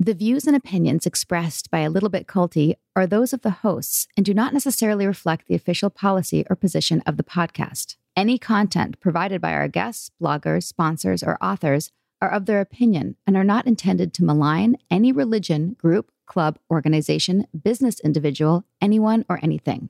The views and opinions expressed by A Little Bit Culty are those of the hosts and do not necessarily reflect the official policy or position of the podcast. Any content provided by our guests, bloggers, sponsors, or authors are of their opinion and are not intended to malign any religion, group, club, organization, business individual, anyone, or anything.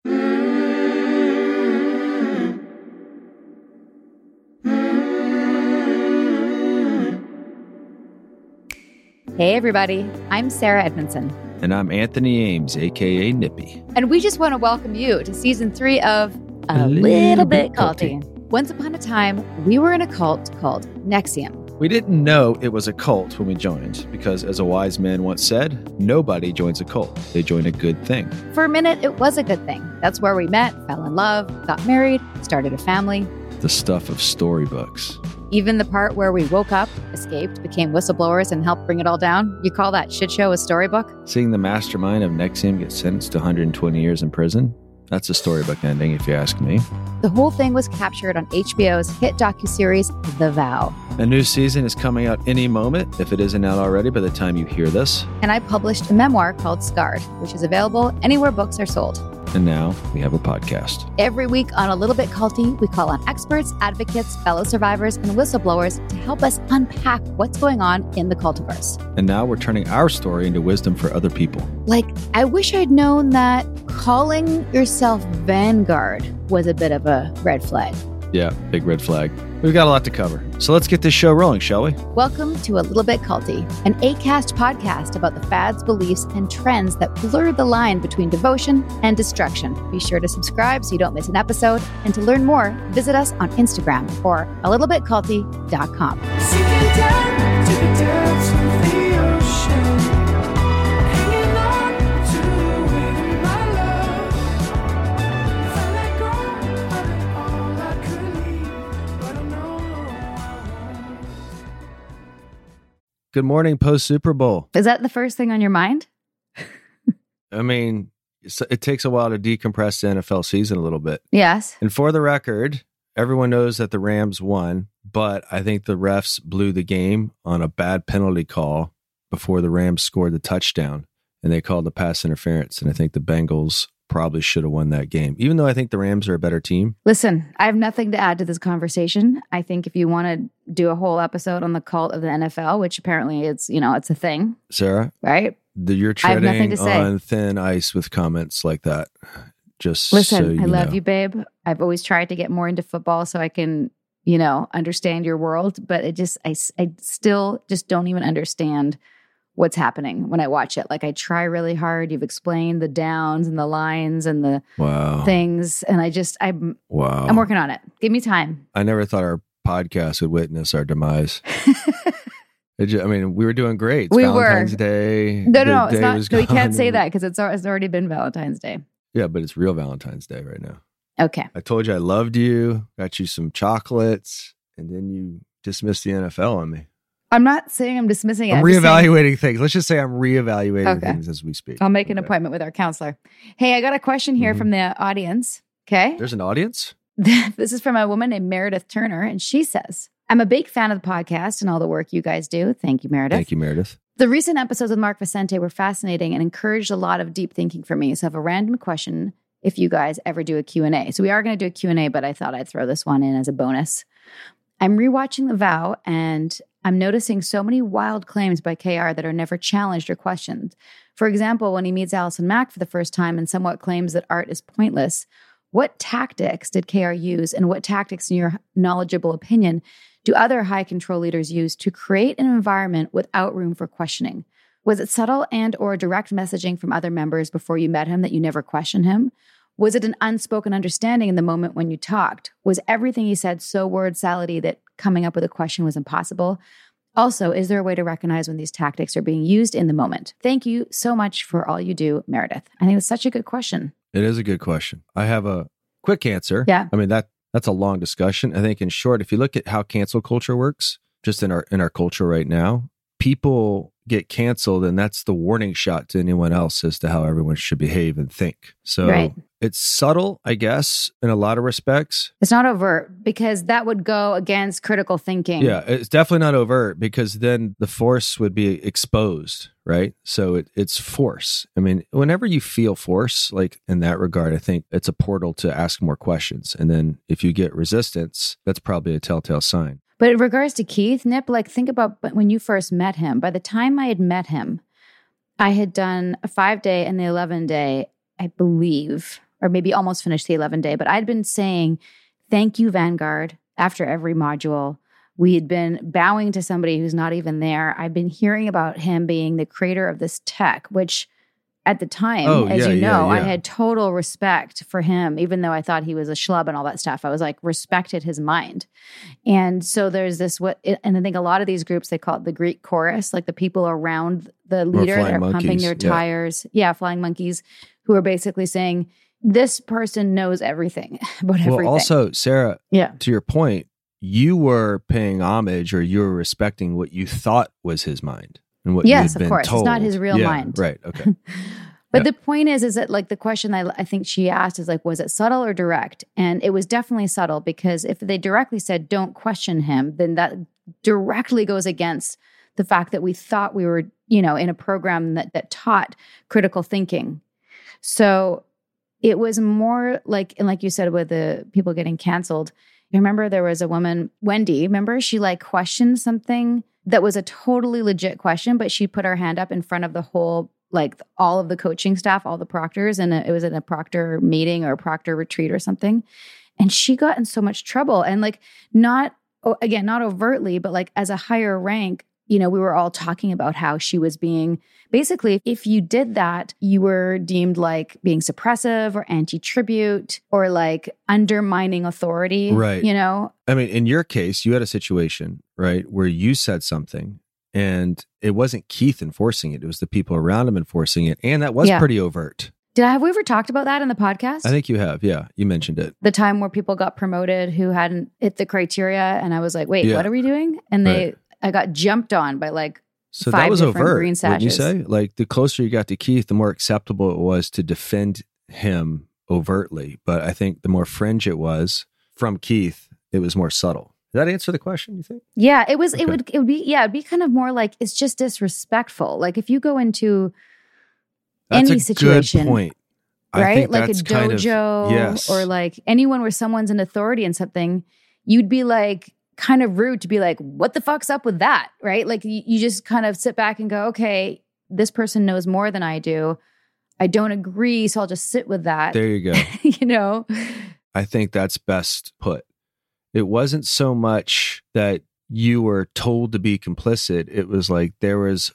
Hey everybody, I'm Sarah Edmondson. And I'm Anthony Ames, aka Nippy. And we just want to welcome you to season 3 of A Little Bit Culty. Once upon a time, we were in a cult called NXIVM. We didn't know it was a cult when we joined, because as a wise man once said, nobody joins a cult. They join a good thing. For a minute, it was a good thing. That's where we met, fell in love, got married, started a family. The stuff of storybooks. Even the part where we woke up, escaped, became whistleblowers, and helped bring it all down. You call that shit show a storybook? Seeing the mastermind of NXIVM get sentenced to 120 years in prison? That's a storybook ending, if you ask me. The whole thing was captured on HBO's hit docuseries, The Vow. A new season is coming out any moment, if it isn't out already by the time you hear this. And I published a memoir called Scarred, which is available anywhere books are sold. And now we have a podcast. Every week on A Little Bit Culty, we call on experts, advocates, fellow survivors, and whistleblowers to help us unpack what's going on in the cultiverse. And now we're turning our story into wisdom for other people. Like, I wish I'd known that calling yourself Vanguard was a bit of a red flag. Yeah, big red flag. We've got a lot to cover. So let's get this show rolling, shall we? Welcome to A Little Bit Culty, an Acast podcast about the fads, beliefs, and trends that blur the line between devotion and destruction. Be sure to subscribe so you don't miss an episode. And to learn more, visit us on Instagram or alittlebitculty.com. Sinking down to the depths of the ocean, hanging on to the wind of my love. If I let go of it all, I could leave, but I know. Good morning, post-Super Bowl. Is that the first thing on your mind? I mean, it takes a while to decompress the NFL season a little bit. Yes. And for the record, everyone knows that the Rams won, but I think the refs blew the game on a bad penalty call before the Rams scored the touchdown, and they called the pass interference. And I think the Bengals probably should have won that game, even though I think the Rams are a better team. Listen, I have nothing to add to this conversation. I think if you want to do a whole episode on the cult of the NFL, which apparently it's a thing. Sarah? Right? You're treading on thin ice with comments like that. Just listen, so you I love know. you, babe. I've always tried to get more into football so I can, understand your world, but I still just don't even understand what's happening when I watch it. Like, I try really hard. You've explained the downs and the lines and the things, and I'm working on it. Give me time. I never thought our podcast would witness our demise. We were doing great. It's Valentine's Day. No, it's not. No, we can't say that because it's already been Valentine's Day. Yeah, but it's real Valentine's Day right now. Okay. I told you I loved you, got you some chocolates, and then you dismissed the NFL on me. I'm not saying I'm dismissing it. I'm reevaluating things. Let's just say I'm reevaluating things as we speak. I'll make an appointment with our counselor. Hey, I got a question here from the audience. Okay. There's an audience? This is from a woman named Meredith Turner, and she says, I'm a big fan of the podcast and all the work you guys do. Thank you, Meredith. Thank you, Meredith. The recent episodes with Mark Vicente were fascinating and encouraged a lot of deep thinking for me. So I have a random question if you guys ever do a Q&A. So we are going to do a Q&A, but I thought I'd throw this one in as a bonus. I'm rewatching The Vow, and I'm noticing so many wild claims by KR that are never challenged or questioned. For example, when he meets Allison Mack for the first time and somewhat claims that art is pointless, what tactics did KR use, and what tactics, in your knowledgeable opinion, do other high control leaders use to create an environment without room for questioning? Was it subtle and or direct messaging from other members before you met him that you never questioned him? Was it an unspoken understanding in the moment when you talked? Was everything he said so word salady that coming up with a question was impossible? Also, is there a way to recognize when these tactics are being used in the moment? Thank you so much for all you do, Meredith. I think it's such a good question. It is a good question. I have a quick answer. Yeah. I mean, that's a long discussion. I think in short, if you look at how cancel culture works, just in our culture right now, people get canceled, and that's the warning shot to anyone else as to how everyone should behave and think. So It's subtle, I guess, in a lot of respects. It's not overt because that would go against critical thinking. Yeah, it's definitely not overt because then the force would be exposed, right? So it's force. I mean, whenever you feel force, like in that regard, I think it's a portal to ask more questions. And then if you get resistance, that's probably a telltale sign. But in regards to Keith, Nip, like think about when you first met him. By the time I had met him, I had done a 5-day and the 11-day, I believe, or maybe almost finished the 11-day. But I'd been saying, thank you, Vanguard, after every module. We had been bowing to somebody who's not even there. I've been hearing about him being the creator of this tech, which at the time, as you know, I had total respect for him, even though I thought he was a schlub and all that stuff. I was like, respected his mind. And so there's this, and I think a lot of these groups, they call it the Greek chorus, like the people around the leader that are pumping their tires. Yeah, flying monkeys, who are basically saying, this person knows everything about everything. Well, also, Sarah, to your point, you were paying homage or you were respecting what you thought was his mind and what yes, you had of course. been told. It's not his real mind. Right. Okay. But the point is that like the question I think she asked is like, was it subtle or direct? And it was definitely subtle because if they directly said, don't question him, then that directly goes against the fact that we thought we were, in a program that taught critical thinking. So it was more like, and like you said, with the people getting canceled, you remember there was a woman, Wendy, remember she like questioned something that was a totally legit question, but she put her hand up in front of the whole, like all of the coaching staff, all the proctors, and it was in a proctor meeting or a proctor retreat or something. And she got in so much trouble. And like, not overtly, but like as a higher rank, we were all talking about how she was being, basically, if you did that, you were deemed like being suppressive or anti-tribute or like undermining authority. Right. I mean, in your case, you had a situation, right, where you said something and it wasn't Keith enforcing it. It was the people around him enforcing it. And that was pretty overt. Have we ever talked about that in the podcast? I think you have. Yeah. You mentioned it. The time where people got promoted who hadn't hit the criteria. And I was like, wait, what are we doing? And I got jumped on by like so 5 that was different overt, green sashes. Wouldn't you say? Like the closer you got to Keith, the more acceptable it was to defend him overtly. But I think the more fringe it was from Keith, it was more subtle. Did that answer the question, you think? Yeah, it was. Okay. It would be. Yeah, it'd be kind of more like it's just disrespectful. Like if you go into any situation, good point. Right? Like a dojo or like anyone where someone's an authority in something, you'd be like kind of rude to be like, what the fuck's up with that? Right? Like you just kind of sit back and go, okay, this person knows more than I do. I don't agree, so I'll just sit with that. There you go. I think that's best put. It wasn't so much that you were told to be complicit. It was like there was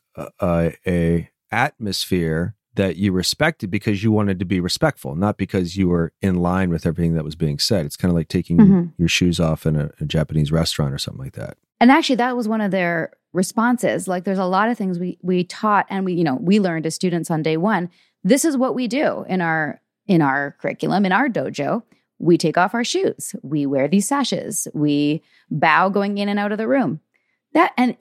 a atmosphere that you respected because you wanted to be respectful, not because you were in line with everything that was being said. It's kind of like taking your shoes off in a Japanese restaurant or something like that. And actually, that was one of their responses. Like, there's a lot of things we taught and we learned as students on day one. This is what we do in our curriculum, in our dojo. We take off our shoes. We wear these sashes. We bow going in and out of the room. And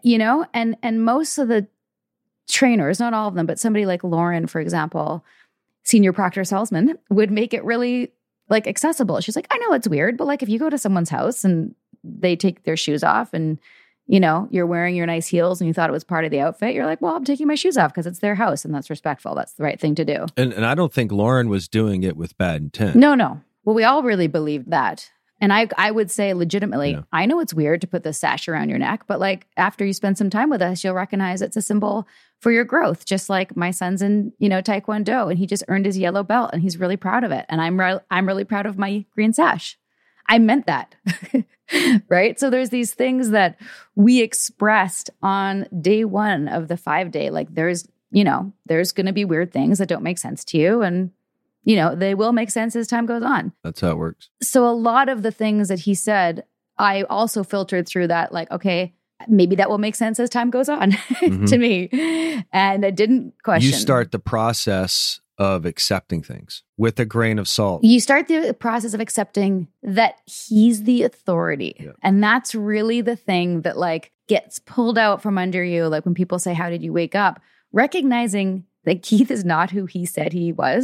most of the trainers, not all of them, but somebody like Lauren, for example, senior proctor salesman, would make it really like accessible. She's like, I know it's weird, but like if you go to someone's house and they take their shoes off and you're wearing your nice heels and you thought it was part of the outfit, you're like, well, I'm taking my shoes off because it's their house and that's respectful. That's the right thing to do. And I don't think Lauren was doing it with bad intent. No. Well, we all really believed that. And I would say legitimately, I know it's weird to put the sash around your neck, but like after you spend some time with us, you'll recognize it's a symbol for your growth. Just like my son's in, Taekwondo and he just earned his yellow belt and he's really proud of it. And I'm really proud of my green sash. I meant that. Right? So there's these things that we expressed on day one of the 5-day. Like there's going to be weird things that don't make sense to you. And they will make sense as time goes on. That's how it works. So a lot of the things that he said, I also filtered through that, like, okay, maybe that will make sense as time goes on to me. And I didn't question. You start the process of accepting things with a grain of salt. You start the process of accepting that he's the authority. Yeah. And that's really the thing that like gets pulled out from under you. Like when people say, how did you wake up? Recognizing that Keith is not who he said he was.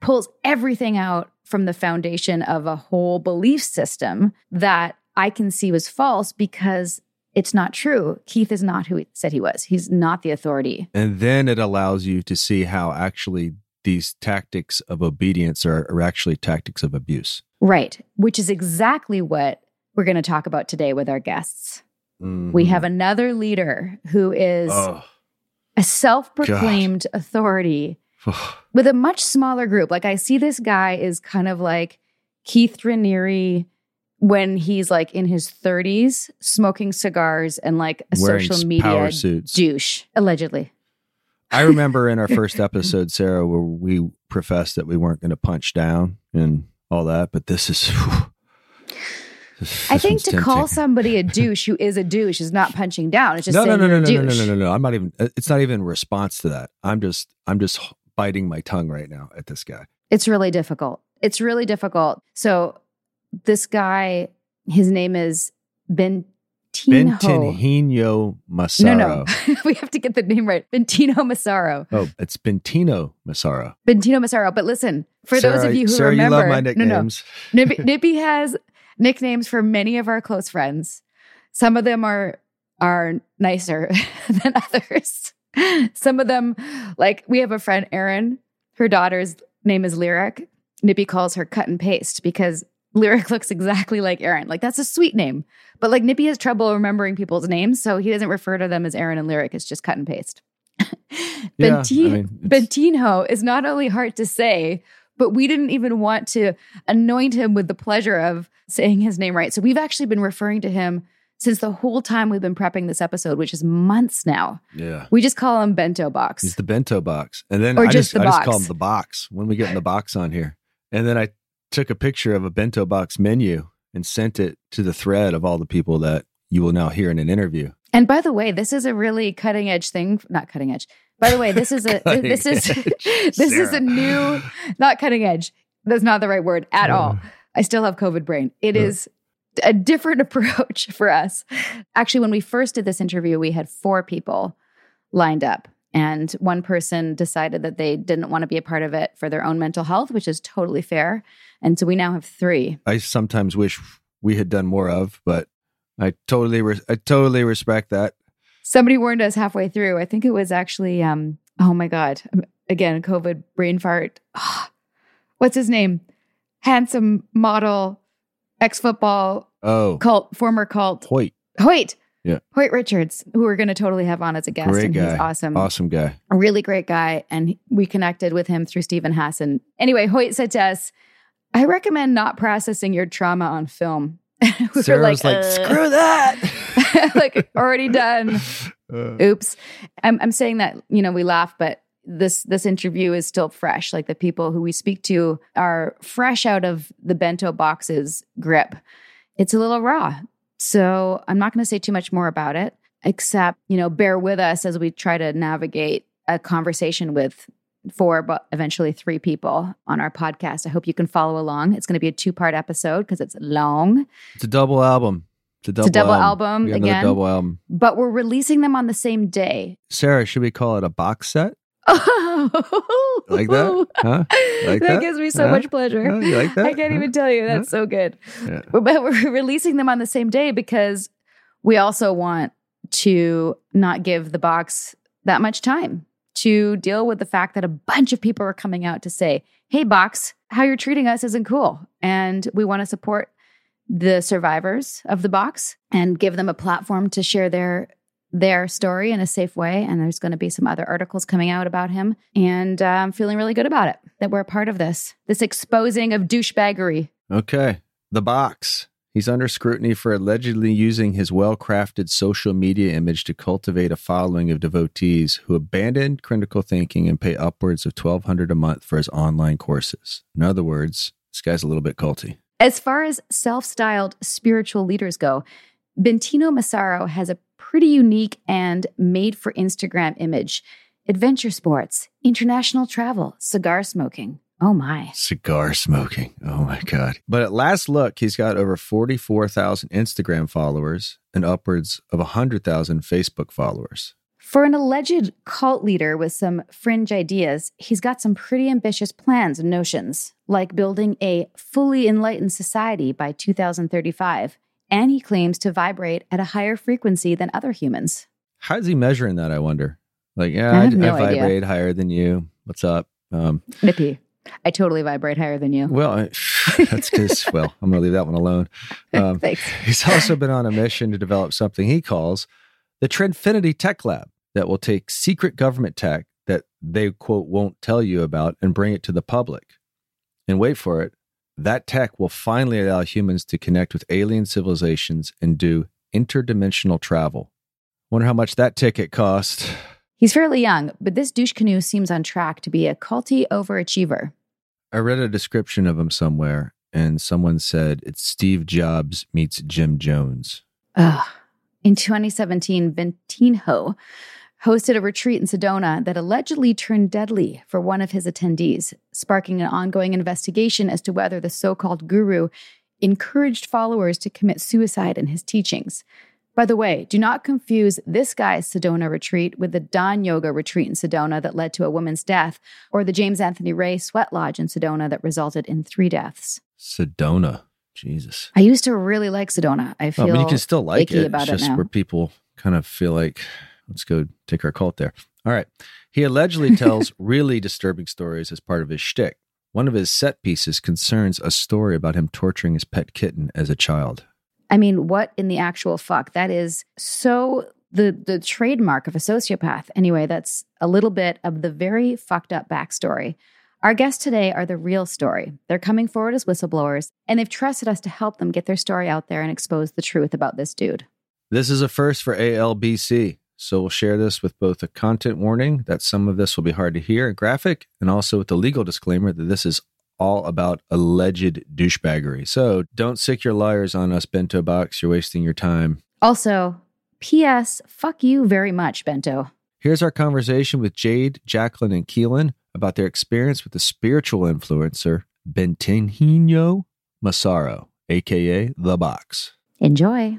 pulls everything out from the foundation of a whole belief system that I can see was false because it's not true. Keith is not who he said he was. He's not the authority. And then it allows you to see how actually these tactics of obedience are actually tactics of abuse. Right, which is exactly what we're going to talk about today with our guests. Mhm. We have another leader who is Oh, a self-proclaimed authority oh, with a much smaller group. Like I see this guy is kind of like Keith Raniere when he's like in his 30s, smoking cigars and like a wearing social media power suits. douche, allegedly. I remember in our first episode, Sarah, where we professed that we weren't going to punch down and all that, but this is. I think to call somebody a douche who is a douche is not punching down. It's just no, saying no, no, you're no, a no, no, douche. no, no, no. I'm not even. It's not even a response to that. I'm just biting my tongue right now at this guy. It's really difficult. It's really difficult. So this guy, his name is Bentinho. Bentinho Massaro. No. We have to get the name right. Bentino Massaro. Oh, it's Bentino Massaro. Bentino Massaro. But listen, for those of you who Sarah, remember, you love my nicknames. Nippy has nicknames for many of our close friends. Some of them are nicer than others. Some of them, like we have a friend, Erin, her daughter's name is Lyric. Nippy calls her Cut and Paste because Lyric looks exactly like Erin. Like that's a sweet name. But like Nippy has trouble remembering people's names, so he doesn't refer to them as Erin and Lyric. It's just Cut and Paste. Yeah, Bentino is not only hard to say, but we didn't even want to anoint him with the pleasure of saying his name right. So we've actually been referring to him since the whole time we've been prepping this episode, which is months now. Yeah. We just call him Bento Box. He's the bento box. And then Or I just just the box. call him the box when we get in the box on here. And then I took a picture of a bento box menu and sent it to the thread of all the people that you will now hear in an interview. And by the way, this is a really cutting edge thing. Not cutting edge. By the way, this is a this is a new, not cutting edge. That's not the right word at all. I still have COVID brain. It is a different approach for us. Actually, when we first did this interview, we had 4 people lined up. And one person decided that they didn't want to be a part of it for their own mental health, which is totally fair. And so we now have 3. I sometimes wish we had done more of, but I totally respect that. Somebody warned us halfway through. I think it was actually, oh my God, again, COVID brain fart. What's his name? Handsome model, ex-football Oh, former cult. Hoyt. Yeah. Hoyt Richards, who we're going to totally have on as a guest. Great and guy. He's awesome. Awesome guy. A really great guy. And we connected with him through Stephen Hassan. Anyway, Hoyt said to us, I recommend not processing your trauma on film. We Sarah were was like, screw that. like, already done. Oops. I'm saying that, we laugh, but this interview is still fresh. Like the people who we speak to are fresh out of the bento box's grip. It's a little raw. So I'm not going to say too much more about it, except, bear with us as we try to navigate a conversation with 4, but eventually 3 people on our podcast. I hope you can follow along. It's going to be a 2-part episode because it's long. It's a double album. It's a double album We got again. another double album. But we're releasing them on the same day. Sarah, should we call it a box set? Oh, Like that? Huh? Like that that? gives me so Huh? much pleasure. Huh? You like that? I can't even tell you. That's so good. Yeah. But we're releasing them on the same day because we also want to not give the box that much time to deal with the fact that a bunch of people are coming out to say, hey, box, how you're treating us isn't cool. And we want to support the survivors of the box and give them a platform to share their story in a safe way. And there's going to be some other articles coming out about him. And I'm feeling really good about it, that we're a part of this exposing of douchebaggery. Okay. The box. He's under scrutiny for allegedly using his well-crafted social media image to cultivate a following of devotees who abandon critical thinking and pay upwards of $1,200 a month for his online courses. In other words, this guy's a little bit culty. As far as self-styled spiritual leaders go, Bentino Massaro has a pretty unique and made for Instagram image. Adventure sports, international travel, cigar smoking. Oh my. Cigar smoking. Oh my God. But at last look, he's got over 44,000 Instagram followers and upwards of 100,000 Facebook followers. For an alleged cult leader with some fringe ideas, he's got some pretty ambitious plans and notions, like building a fully enlightened society by 2035, and he claims to vibrate at a higher frequency than other humans. How's he measuring that, I wonder? Like, I have no I vibrate idea. higher than you. What's up? Nippy. I totally vibrate higher than you. Well, that's because, well, I'm going to leave that one alone. Thanks. He's also been on a mission to develop something he calls the Trendfinity Tech Lab that will take secret government tech that they, quote, won't tell you about and bring it to the public. And wait for it, that tech will finally allow humans to connect with alien civilizations and do interdimensional travel. Wonder how much that ticket cost. He's fairly young, but this douche canoe seems on track to be a culty overachiever. I read a description of him somewhere, and someone said it's Steve Jobs meets Jim Jones. Ugh. In 2017, Ventinho hosted a retreat in Sedona that allegedly turned deadly for one of his attendees, sparking an ongoing investigation as to whether the so-called guru encouraged followers to commit suicide in his teachings. By the way, do not confuse this guy's Sedona retreat with the Dawn Yoga retreat in Sedona that led to a woman's death, or the James Anthony Ray Sweat Lodge in Sedona that resulted in 3 deaths. Sedona. Jesus. I used to really like Sedona. I feel you can still like icky it. about It's just it now. where people kind of feel like, let's go take our cult there. All right. He allegedly tells really disturbing stories as part of his shtick. One of his set pieces concerns a story about him torturing his pet kitten as a child. I mean, what in the actual fuck? That is so the trademark of a sociopath. Anyway, that's a little bit of the very fucked up backstory. Our guests today are the real story. They're coming forward as whistleblowers, and they've trusted us to help them get their story out there and expose the truth about this dude. This is a first for ALBC, so we'll share this with both a content warning that some of this will be hard to hear and graphic, and also with the legal disclaimer that this is all about alleged douchebaggery. So don't sick your liars on us, Bento Box. You're wasting your time. Also, P.S. Fuck you very much, Bento. Here's our conversation with Jade, Jacqueline, and Keelan about their experience with the spiritual influencer Bentinho Massaro, a.k.a. The Box. Enjoy.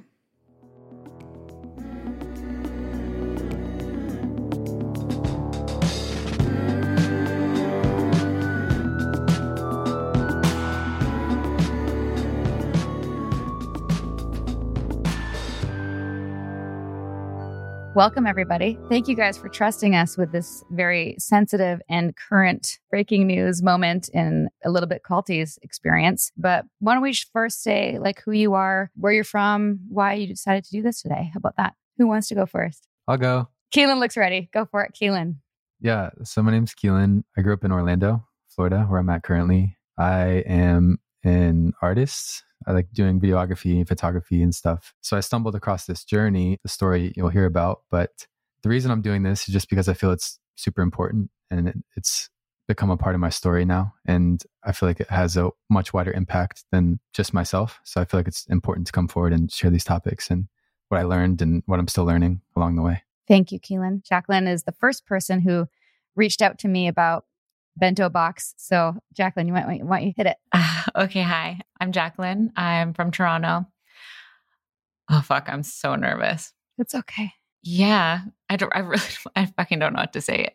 Welcome, everybody. Thank you guys for trusting us with this very sensitive and current breaking news moment in a little bit culty's experience. But why don't we first say like who you are, where you're from, why you decided to do this today? How about that? Who wants to go first? I'll go. Keelan looks ready. Go for it, Keelan. Yeah. So my name's Keelan. I grew up in Orlando, Florida, where I'm at currently. I am an artist. I like doing videography, photography, and stuff. So I stumbled across this journey, the story you'll hear about. But the reason I'm doing this is just because I feel it's super important and it's become a part of my story now. And I feel like it has a much wider impact than just myself. So I feel like it's important to come forward and share these topics and what I learned and what I'm still learning along the way. Thank you, Keelan. Jacqueline is the first person who reached out to me about Bento Box. So Jacqueline, why don't you hit it? Okay, hi. I'm Jacqueline. I'm from Toronto. Oh fuck, I'm so nervous. It's okay. Yeah, I fucking don't know what to say.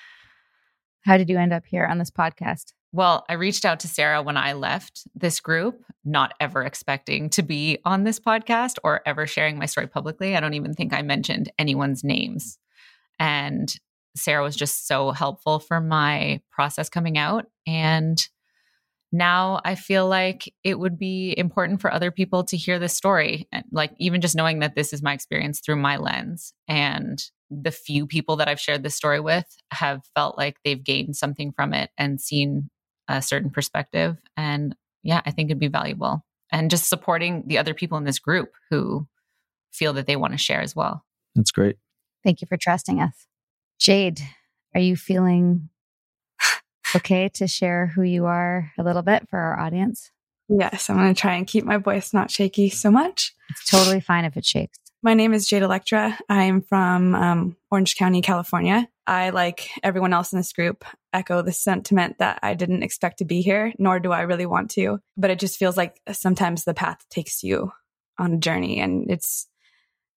How did you end up here on this podcast? Well, I reached out to Sarah when I left this group, not ever expecting to be on this podcast or ever sharing my story publicly. I don't even think I mentioned anyone's names. And Sarah was just so helpful for my process coming out. And now I feel like it would be important for other people to hear this story. And like even just knowing that this is my experience through my lens, and the few people that I've shared this story with have felt like they've gained something from it and seen a certain perspective. And yeah, I think it'd be valuable. And just supporting the other people in this group who feel that they want to share as well. That's great. Thank you for trusting us. Jade, are you feeling okay to share who you are a little bit for our audience? Yes, I'm going to try and keep my voice not shaky so much. It's totally fine if it shakes. My name is Jade Electra. I'm from Orange County, California. I, like everyone else in this group, echo the sentiment that I didn't expect to be here, nor do I really want to. But it just feels like sometimes the path takes you on a journey, and it's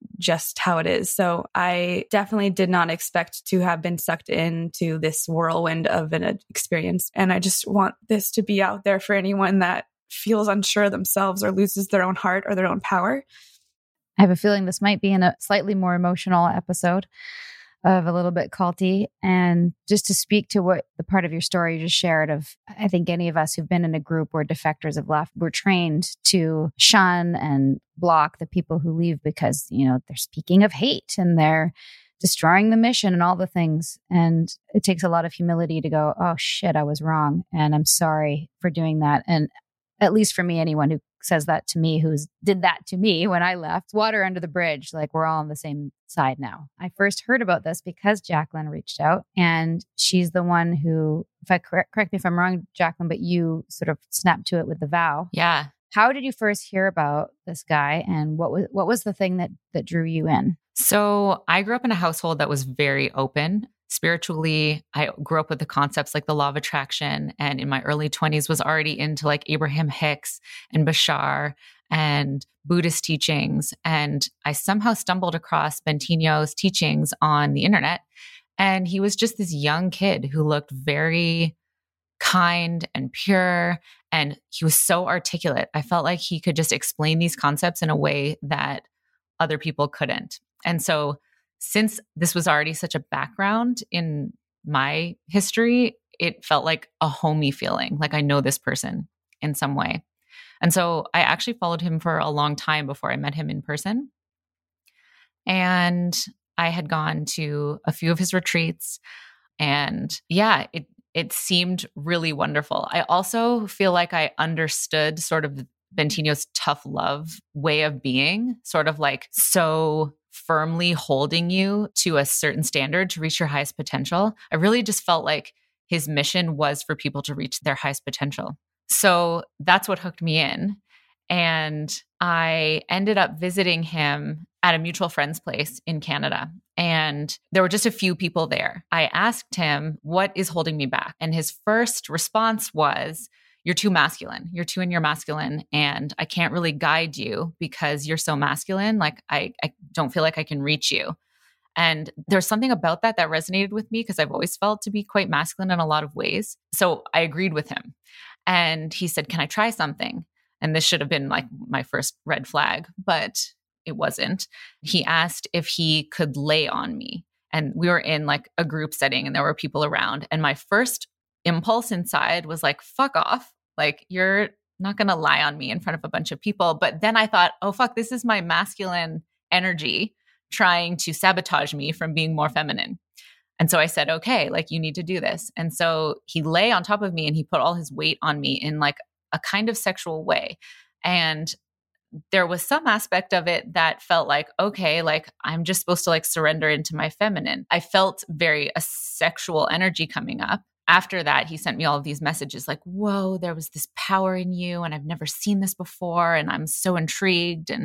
just how it is. So I definitely did not expect to have been sucked into this whirlwind of an experience. And I just want this to be out there for anyone that feels unsure of themselves or loses their own heart or their own power. I have a feeling this might be in a slightly more emotional episode of a little bit culty. And just to speak to what the part of your story you just shared of, I think any of us who've been in a group where defectors have left, we're trained to shun and block the people who leave because, you know, they're speaking of hate and they're destroying the mission and all the things. And it takes a lot of humility to go, oh shit, I was wrong. And I'm sorry for doing that. And at least for me, anyone who says that to me, who's did that to me when I left, water under the bridge, like we're all on the same side now. I first heard about this because Jacqueline reached out, and she's the one who, if I correct me if I'm wrong, Jacqueline, but you sort of snapped to it with the vow. Yeah. How did you first hear about this guy, and what was the thing that drew you in? So I grew up in a household that was very open. Spiritually, I grew up with the concepts like the law of attraction. And in my early 20s was already into like Abraham Hicks and Bashar and Buddhist teachings. And I somehow stumbled across Bentinho's teachings on the internet. And he was just this young kid who looked very kind and pure. And he was so articulate. I felt like he could just explain these concepts in a way that other people couldn't. And so since this was already such a background in my history, it felt like a homey feeling, like I know this person in some way. And so I actually followed him for a long time before I met him in person. And I had gone to a few of his retreats. And yeah, it seemed really wonderful. I also feel like I understood sort of Bentinho's tough love way of being, sort of like so firmly holding you to a certain standard to reach your highest potential. I really just felt like his mission was for people to reach their highest potential. So that's what hooked me in. And I ended up visiting him at a mutual friend's place in Canada. And there were just a few people there. I asked him, what is holding me back? And his first response was, you're too masculine. You're too in your masculine, and I can't really guide you because you're so masculine. Like I don't feel like I can reach you. And there's something about that resonated with me because I've always felt to be quite masculine in a lot of ways. So I agreed with him. And he said, can I try something? And this should have been like my first red flag, but it wasn't. He asked if he could lay on me. And we were in like a group setting and there were people around. And my first impulse inside was like, fuck off. Like, you're not going to lie on me in front of a bunch of people. But then I thought, oh, fuck, this is my masculine energy trying to sabotage me from being more feminine. And so I said, okay, like you need to do this. And so he lay on top of me and he put all his weight on me in like a kind of sexual way. And there was some aspect of it that felt like, okay, like I'm just supposed to like surrender into my feminine. I felt a sexual energy coming up. After that, he sent me all of these messages like, whoa, there was this power in you and I've never seen this before and I'm so intrigued. And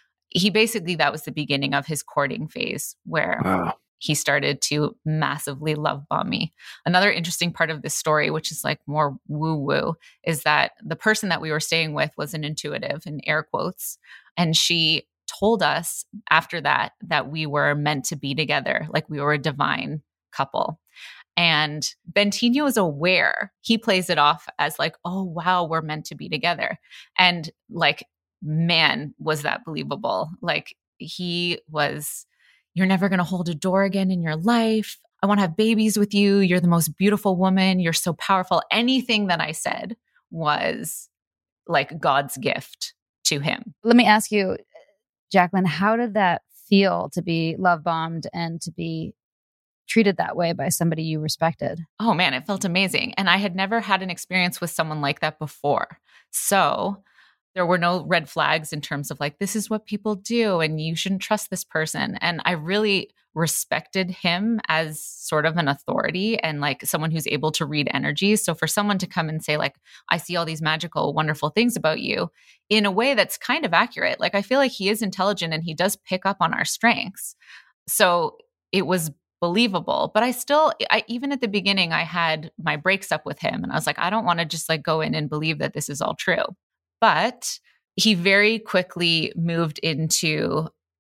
that was the beginning of his courting phase where he started to massively love bomb me. Another interesting part of this story, which is like more woo-woo, is that the person that we were staying with was an intuitive, in air quotes. And she told us after that we were meant to be together, like we were a divine couple. And Bentinho is aware. He plays it off as like, oh, wow, we're meant to be together. And like, man, was that believable. Like he was, you're never going to hold a door again in your life. I want to have babies with you. You're the most beautiful woman. You're so powerful. Anything that I said was like God's gift to him. Let me ask you, Jacqueline, how did that feel to be love bombed and to be treated that way by somebody you respected? Oh man, it felt amazing. And I had never had an experience with someone like that before. So there were no red flags in terms of like, this is what people do and you shouldn't trust this person. And I really respected him as sort of an authority and like someone who's able to read energies. So for someone to come and say like, I see all these magical, wonderful things about you in a way that's kind of accurate. Like I feel like he is intelligent and he does pick up on our strengths. So it was believable. But I even at the beginning, I had my breaks up with him and I was like, I don't want to just like go in and believe that this is all true. But he very quickly moved into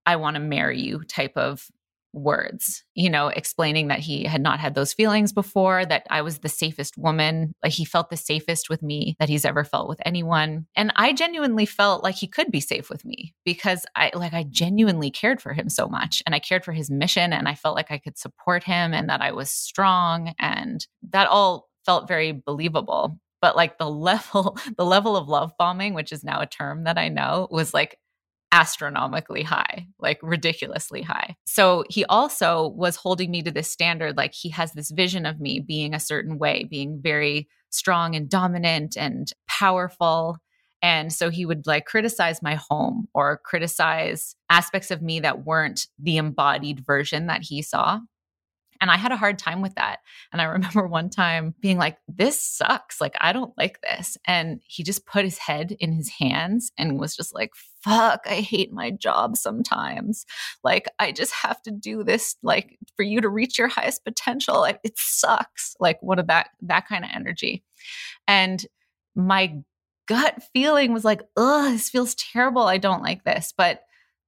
I want to marry you type of words, you know, explaining that he had not had those feelings before, that I was the safest woman. Like he felt the safest with me that he's ever felt with anyone. And I genuinely felt like he could be safe with me because I genuinely cared for him so much, and I cared for his mission, and I felt like I could support him and that I was strong, and that all felt very believable. But like the level of love bombing, which is now a term that I know, was like astronomically high, like ridiculously high. So he also was holding me to this standard. Like he has this vision of me being a certain way, being very strong and dominant and powerful. And so he would like criticize my home or criticize aspects of me that weren't the embodied version that he saw. And I had a hard time with that. And I remember one time being like, this sucks. Like, I don't like this. And he just put his head in his hands and was just like, fuck, I hate my job sometimes. Like, I just have to do this, like, for you to reach your highest potential. Like, it sucks. Like, one of that kind of energy. And my gut feeling was like, ugh, this feels terrible. I don't like this. But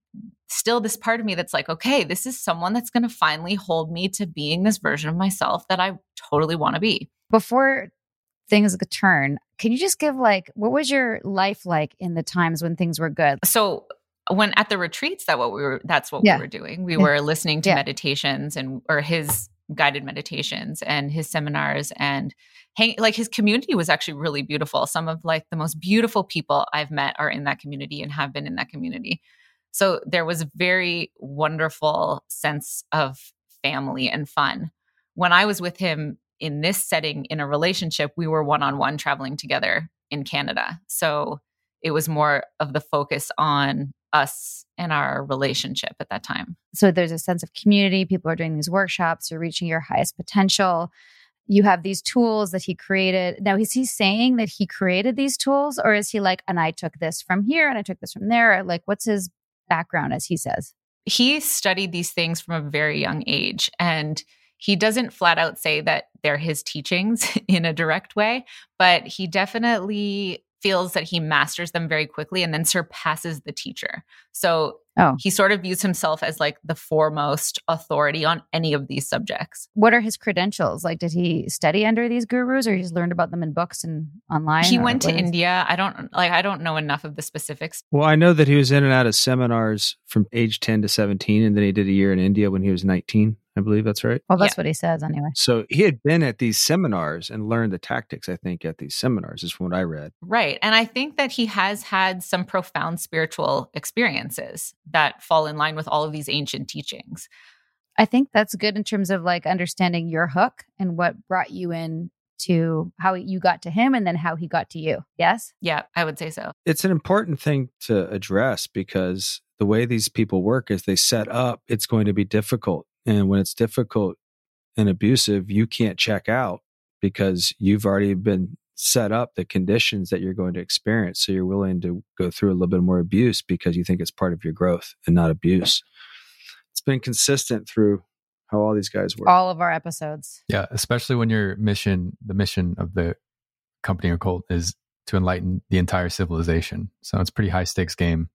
still this part of me that's like, okay, this is someone that's going to finally hold me to being this version of myself that I totally want to be. Before things turn, can you just give like, what was your life like in the times when things were good? So when at the retreats, that's what we were doing. We were listening to meditations or his guided meditations and his seminars, and like his community was actually really beautiful. Some of like the most beautiful people I've met are in that community and have been in that community. So there was a very wonderful sense of family and fun. When I was with him in this setting in a relationship, we were one-on-one traveling together in Canada. So it was more of the focus on us and our relationship at that time. So there's a sense of community. People are doing these workshops. You're reaching your highest potential. You have these tools that he created. Now, is he saying that he created these tools, or is he like, and I took this from here and I took this from there? Like, what's his background, as he says? He studied these things from a very young age, and he doesn't flat out say that they're his teachings in a direct way, but he definitely feels that he masters them very quickly and then surpasses the teacher. So he sort of views himself as like the foremost authority on any of these subjects. What are his credentials? Like, did he study under these gurus, or he's learned about them in books and online? He went to India. I don't know enough of the specifics. Well, I know that he was in and out of seminars from age 10 to 17, and then he did a year in India when he was 19. I believe that's right. Well, that's what he says anyway. So he had been at these seminars and learned the tactics, I think, at these seminars, is from what I read. Right. And I think that he has had some profound spiritual experiences that fall in line with all of these ancient teachings. I think that's good in terms of like understanding your hook and what brought you in to how you got to him and then how he got to you. Yes? Yeah, I would say so. It's an important thing to address, because the way these people work is they set up, it's going to be difficult. And when it's difficult and abusive, you can't check out because you've already been set up the conditions that you're going to experience. So you're willing to go through a little bit more abuse because you think it's part of your growth and not abuse. It's been consistent through how all these guys work. All of our episodes. Yeah, especially when the mission of the company or cult is to enlighten the entire civilization. So it's a pretty high stakes game.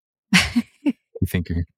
You think you're...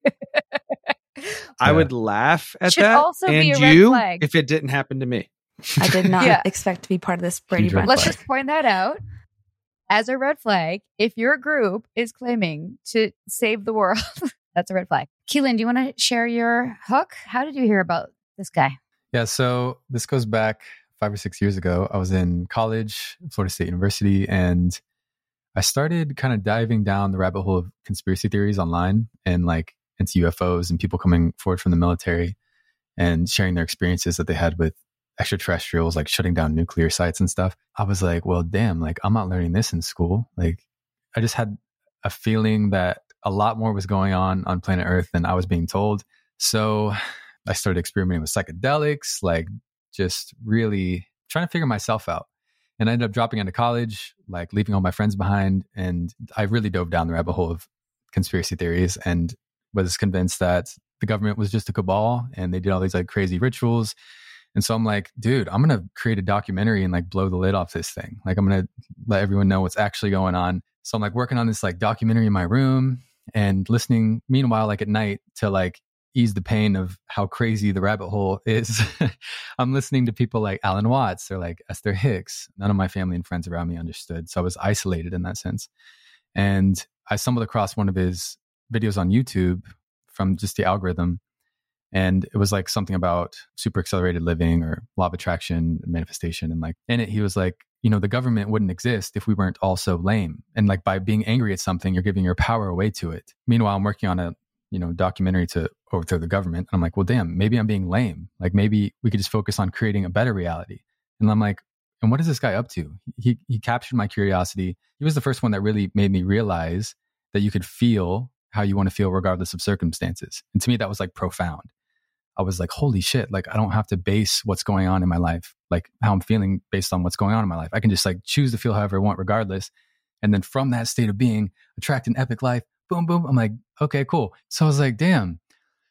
I would laugh at Should that. also and be a red you, flag. if it didn't happen to me. I did not Yeah. expect to be part of this Brady Huge red Bunch. Let's flag. just point that out as a red flag. If your group is claiming to save the world, that's a red flag. Keelan, do you want to share your hook? How did you hear about this guy? Yeah, so this goes back 5 or 6 years ago. I was in college, Florida State University, and I started kind of diving down the rabbit hole of conspiracy theories online and like into UFOs and people coming forward from the military and sharing their experiences that they had with extraterrestrials, like shutting down nuclear sites and stuff. I was like, well, damn, like I'm not learning this in school. Like I just had a feeling that a lot more was going on planet Earth than I was being told. So I started experimenting with psychedelics, like just really trying to figure myself out. And I ended up dropping into college, like leaving all my friends behind. And I really dove down the rabbit hole of conspiracy theories and was convinced that the government was just a cabal and they did all these like crazy rituals. And so I'm like, dude, I'm going to create a documentary and like blow the lid off this thing. Like I'm going to let everyone know what's actually going on. So I'm like working on this like documentary in my room. and listening, meanwhile, like at night to like ease the pain of how crazy the rabbit hole is. I'm listening to people like Alan Watts or like Esther Hicks. None of my family and friends around me understood. So I was isolated in that sense. And I stumbled across one of his videos on YouTube from just the algorithm. And it was like something about super accelerated living or law of attraction and manifestation. And like in it, he was like, you know, the government wouldn't exist if we weren't all so lame. And like by being angry at something, you're giving your power away to it. Meanwhile, I'm working on a, you know, documentary to overthrow the government. And I'm like, well, damn, maybe I'm being lame. Like maybe we could just focus on creating a better reality. And I'm like, and what is this guy up to? He captured my curiosity. He was the first one that really made me realize that you could feel how you want to feel regardless of circumstances. And to me, that was like profound. I was like, holy shit, like I don't have to base what's going on in my life, like how I'm feeling based on what's going on in my life. I can just like choose to feel however I want regardless. And then from that state of being, attract an epic life, boom, boom. I'm like, okay, cool. So I was like, damn.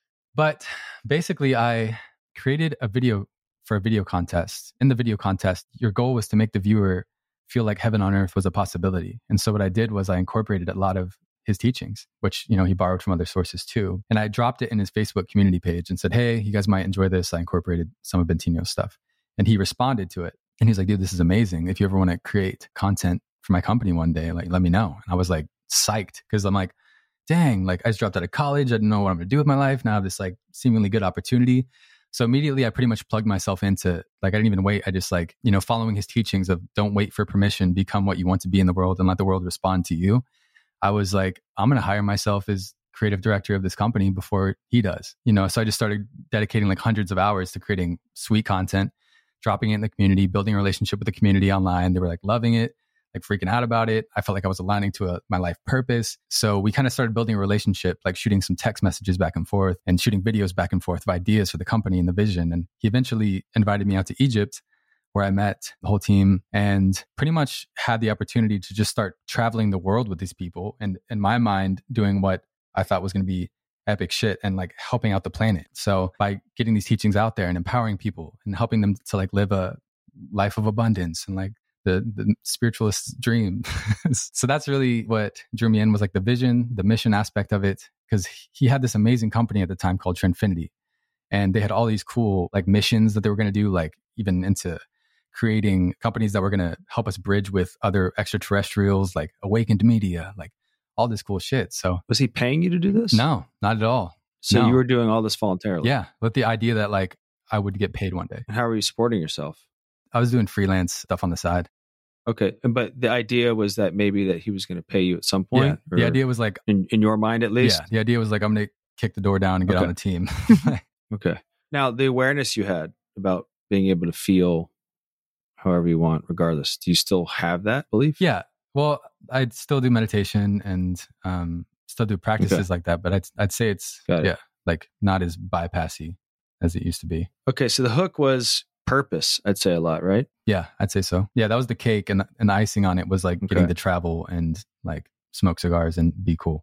But basically I created a video for a video contest. In the video contest, your goal was to make the viewer feel like heaven on earth was a possibility. And so what I did was I incorporated a lot of his teachings, which, you know, he borrowed from other sources too. And I dropped it in his Facebook community page and said, hey, you guys might enjoy this. I incorporated some of Bentinho's stuff. And he responded to it. And he's like, dude, this is amazing. If you ever want to create content for my company one day, like, let me know. And I was like psyched because I'm like, dang, like I just dropped out of college. I didn't know what I'm going to do with my life. Now I have this like seemingly good opportunity. So immediately I pretty much plugged myself into, like, I didn't even wait. I just like, you know, following his teachings of don't wait for permission, become what you want to be in the world and let the world respond to you. I was like, I'm going to hire myself as creative director of this company before he does, you know? So I just started dedicating like hundreds of hours to creating sweet content, dropping it in the community, building a relationship with the community online. They were like loving it, like freaking out about it. I felt like I was aligning to my life purpose. So we kind of started building a relationship, like shooting some text messages back and forth and shooting videos back and forth of ideas for the company and the vision. And he eventually invited me out to Egypt, where I met the whole team and pretty much had the opportunity to just start traveling the world with these people. And in my mind, doing what I thought was going to be epic shit and like helping out the planet. So by getting these teachings out there and empowering people and helping them to like live a life of abundance and like the spiritualist's dream. So that's really what drew me in, was like the vision, the mission aspect of it. Because he had this amazing company at the time called Trendfinity. And they had all these cool like missions that they were going to do, like even into creating companies that were going to help us bridge with other extraterrestrials, like Awakened Media, like all this cool shit. So Was he paying you to do this? no, not at all. So No. you were doing all this voluntarily? Yeah. With the idea that like I would get paid one day. And how were you supporting yourself? I was doing freelance stuff on the side. Okay. But the idea was that maybe that he was going to pay you at some point? Yeah. The or idea was like, in your mind at least? yeah, the idea was like, I'm going to kick the door down and get Okay. on a team. Okay. Now, the awareness you had about being able to feel however you want, regardless, do you still have that belief? Yeah. Well, I'd still do meditation and still do practices like that, but I'd say it's Got it. like not as bypassy as it used to be. Okay. So the hook was purpose, I'd say a lot, right? Yeah, I'd say so. Yeah, that was the cake, and the icing on it was like getting Okay. to travel and like smoke cigars and be cool.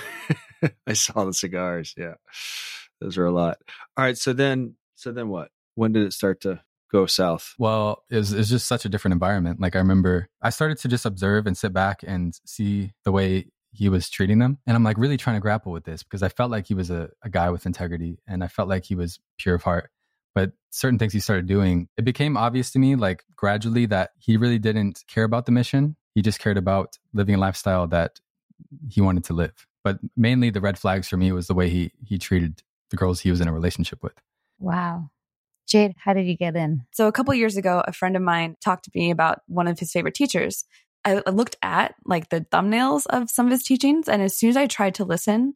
I saw the cigars. Yeah. Those are a lot. All right. So then what? When did it start to go south? Well, it's just such a different environment. Like I remember I started to just observe and sit back and see the way he was treating them. And I'm like really trying to grapple with this because I felt like he was a guy with integrity and I felt like he was pure of heart. But certain things he started doing, it became obvious to me like gradually that he really didn't care about the mission. He just cared about living a lifestyle that he wanted to live. But mainly the red flags for me was the way he treated the girls he was in a relationship with. Wow. Jade, how did you get in? So a couple of years ago, a friend of mine talked to me about one of his favorite teachers. I looked at like the thumbnails of some of his teachings, and as soon as I tried to listen,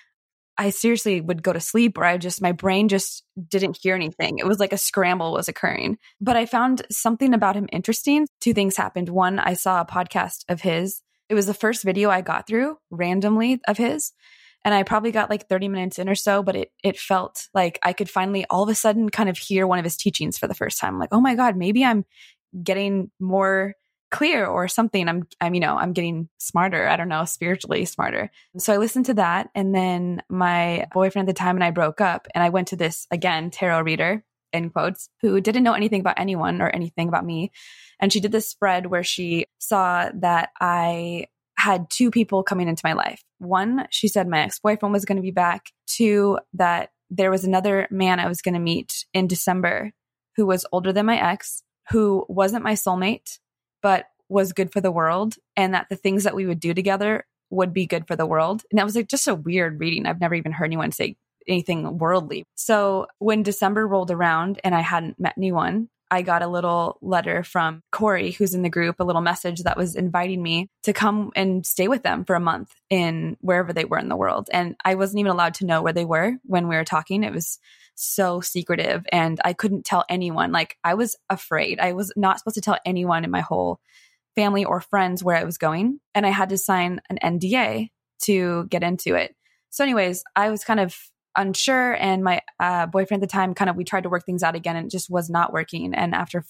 I seriously would go to sleep, or my brain just didn't hear anything. It was like a scramble was occurring. But I found something about him interesting. Two things happened. One, I saw a podcast of his. It was the first video I got through randomly of his. And I probably got like 30 minutes in or so, but it felt like I could finally all of a sudden kind of hear one of his teachings for the first time. I'm like, oh my God, maybe I'm getting more clear or something. I'm getting smarter. I don't know, spiritually smarter. So I listened to that. And then my boyfriend at the time and I broke up, and I went to this, again, tarot reader, in quotes, who didn't know anything about anyone or anything about me. And she did this spread where she saw that I had two people coming into my life. One, she said my ex-boyfriend was going to be back. Two, that there was another man I was going to meet in December who was older than my ex, who wasn't my soulmate, but was good for the world, and that the things that we would do together would be good for the world. And that was like just a weird reading. I've never even heard anyone say anything worldly. So when December rolled around and I hadn't met anyone, I got a little letter from Corey, who's in the group, a little message that was inviting me to come and stay with them for a month in wherever they were in the world. And I wasn't even allowed to know where they were when we were talking. It was so secretive and I couldn't tell anyone. Like, I was afraid. I was not supposed to tell anyone in my whole family or friends where I was going. And I had to sign an NDA to get into it. So anyways, I was kind of unsure, and my boyfriend at the time, we tried to work things out again, and it just was not working. And after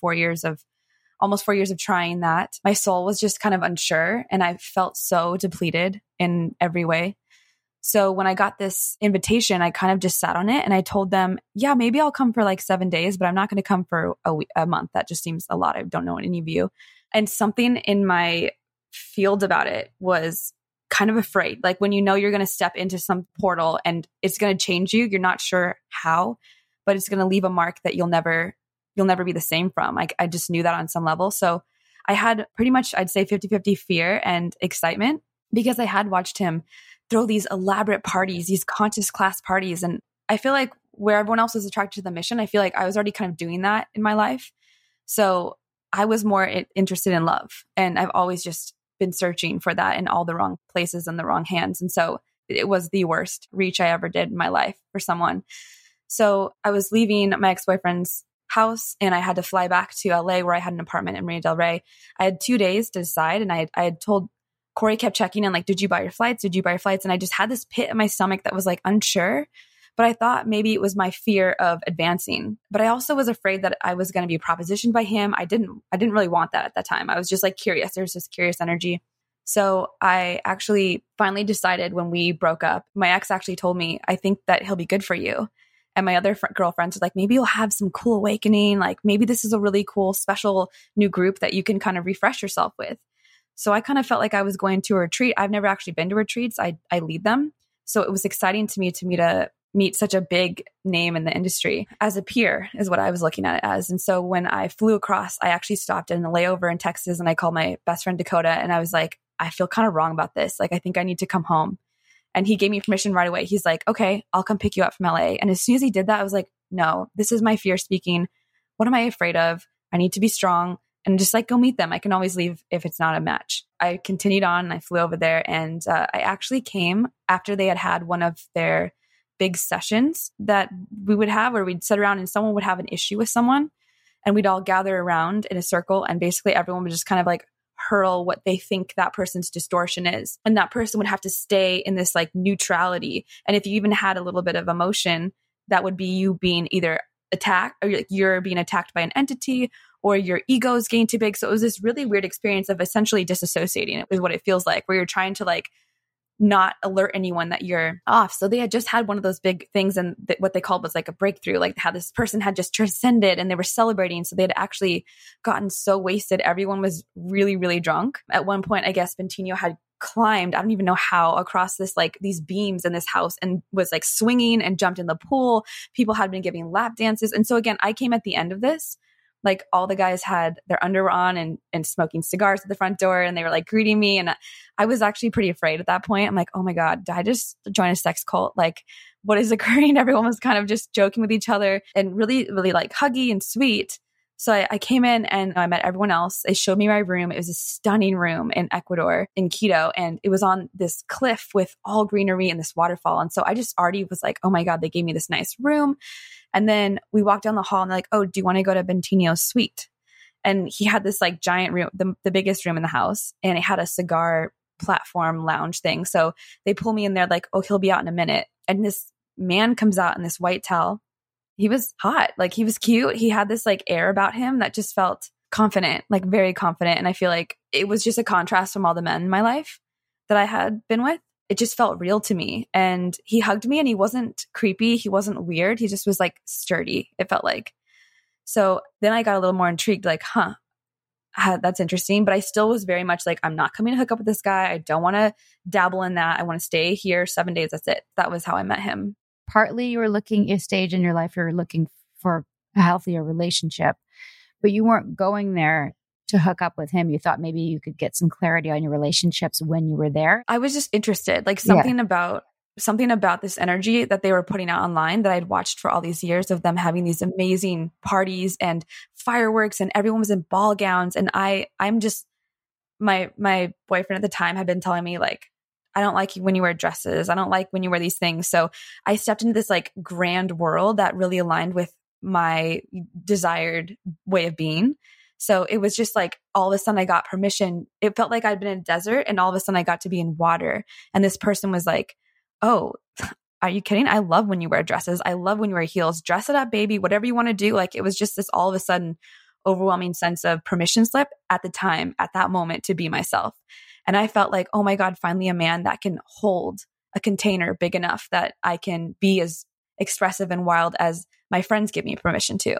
almost 4 years of trying that, my soul was just kind of unsure, and I felt so depleted in every way. So when I got this invitation, I kind of just sat on it, and I told them, yeah, maybe I'll come for like 7 days, but I'm not going to come for a month. That just seems a lot. I don't know any of you. And something in my field about it was kind of afraid. Like, when you know you're going to step into some portal and it's going to change you, you're not sure how, but it's going to leave a mark that you'll never be the same from. Like, I just knew that on some level. So I had pretty much, I'd say 50-50 fear and excitement, because I had watched him throw these elaborate parties, these conscious class parties. And I feel like where everyone else was attracted to the mission, I feel like I was already kind of doing that in my life. So I was more interested in love. And I've always just been searching for that in all the wrong places and the wrong hands. And so it was the worst reach I ever did in my life for someone. So I was leaving my ex-boyfriend's house and I had to fly back to LA, where I had an apartment in Marina del Rey. I had 2 days to decide. And I had told Corey, kept checking in, like, did you buy your flights? Did you buy your flights? And I just had this pit in my stomach that was like unsure. But I thought maybe it was my fear of advancing. But I also was afraid that I was going to be propositioned by him. I didn't really want that at that time. I was just like curious. There's this curious energy. So I actually finally decided when we broke up, my ex actually told me, I think that he'll be good for you. And my other girlfriends were like, maybe you'll have some cool awakening. Like, maybe this is a really cool, special new group that you can kind of refresh yourself with. So I kind of felt like I was going to a retreat. I've never actually been to retreats. I lead them. So it was exciting to me to meet such a big name in the industry as a peer, is what I was looking at it as. And so when I flew across, I actually stopped in a layover in Texas, and I called my best friend Dakota, and I was like, I feel kind of wrong about this. Like, I think I need to come home. And he gave me permission right away. He's like, okay, I'll come pick you up from LA. And as soon as he did that, I was like, no, this is my fear speaking. What am I afraid of? I need to be strong and just like go meet them. I can always leave if it's not a match. I continued on and I flew over there, and I actually came after they had one of their big sessions that we would have, where we'd sit around and someone would have an issue with someone, and we'd all gather around in a circle, and basically everyone would just kind of like hurl what they think that person's distortion is. And that person would have to stay in this like neutrality. And if you even had a little bit of emotion, that would be you being either attacked, or you're being attacked by an entity, or your ego is getting too big. So it was this really weird experience of essentially disassociating. It was what it feels like, where you're trying to like not alert anyone that you're off. So they had just had one of those big things, and what they called was like a breakthrough, like how this person had just transcended and they were celebrating. So they had actually gotten so wasted. Everyone was really, really drunk. At one point, I guess Bentinho had climbed, I don't even know how, across this like these beams in this house, and was like swinging and jumped in the pool. People had been giving lap dances. And so again, I came at the end of this. Like, all the guys had their underwear on and smoking cigars at the front door, and they were like greeting me. And I was actually pretty afraid at that point. I'm like, oh my God, did I just join a sex cult? Like, what is occurring? Everyone was kind of just joking with each other and really, really like huggy and sweet. So I came in and I met everyone else. They showed me my room. It was a stunning room in Ecuador, in Quito. And it was on this cliff with all greenery and this waterfall. And so I just already was like, oh my God, they gave me this nice room. And then we walked down the hall and they're like, oh, do you want to go to Bentinho's suite? And he had this like giant room, the biggest room in the house. And it had a cigar platform lounge thing. So they pull me in there like, oh, he'll be out in a minute. And this man comes out in this white towel. He was hot. Like, he was cute. He had this like air about him that just felt confident, like very confident. And I feel like it was just a contrast from all the men in my life that I had been with. It just felt real to me. And he hugged me, and he wasn't creepy. He wasn't weird. He just was like sturdy, it felt like. So then I got a little more intrigued, like, that's interesting. But I still was very much like, I'm not coming to hook up with this guy. I don't want to dabble in that. I want to stay here 7 days. That's it. That was how I met him. Partly you were looking a stage in your life, you were looking for a healthier relationship, but you weren't going there to hook up with him. You thought maybe you could get some clarity on your relationships when you were there. I was just interested, like something about this energy that they were putting out online that I'd watched for all these years of them having these amazing parties and fireworks and everyone was in ball gowns. And I'm just, my boyfriend at the time had been telling me like, I don't like when you wear dresses. I don't like when you wear these things. So I stepped into this like grand world that really aligned with my desired way of being. So it was just like all of a sudden I got permission. It felt like I'd been in a desert and all of a sudden I got to be in water. And this person was like, oh, are you kidding? I love when you wear dresses. I love when you wear heels. Dress it up, baby. Whatever you want to do. Like it was just this all of a sudden overwhelming sense of permission slip at the time, at that moment to be myself. And I felt like, oh my God, finally a man that can hold a container big enough that I can be as expressive and wild as my friends give me permission to.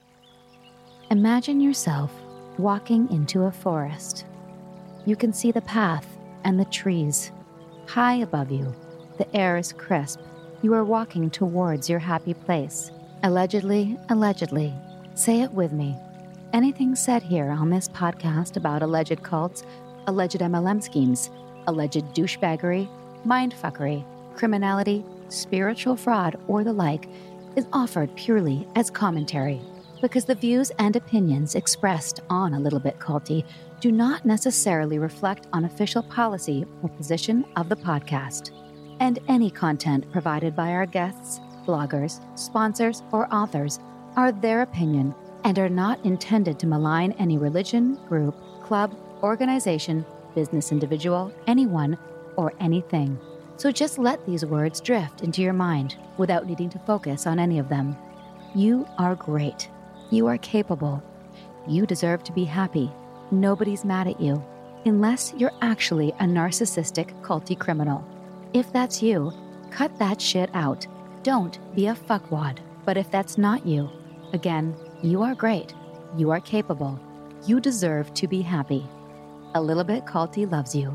Imagine yourself walking into a forest. You can see the path and the trees. High above you, the air is crisp. You are walking towards your happy place. Allegedly, say it with me. Anything said here on this podcast about alleged cults, alleged MLM schemes, alleged douchebaggery, mindfuckery, criminality, spiritual fraud, or the like is offered purely as commentary, because the views and opinions expressed on A Little Bit Culty do not necessarily reflect on official policy or position of the podcast. And any content provided by our guests, bloggers, sponsors, or authors are their opinion and are not intended to malign any religion, group, club, organization, business individual, anyone, or anything. So just let these words drift into your mind without needing to focus on any of them. You are great. You are capable. You deserve to be happy. Nobody's mad at you, unless you're actually a narcissistic, culty criminal. If that's you, cut that shit out. Don't be a fuckwad. But if that's not you, again, you are great. You are capable. You deserve to be happy. A Little Bit Culty loves you.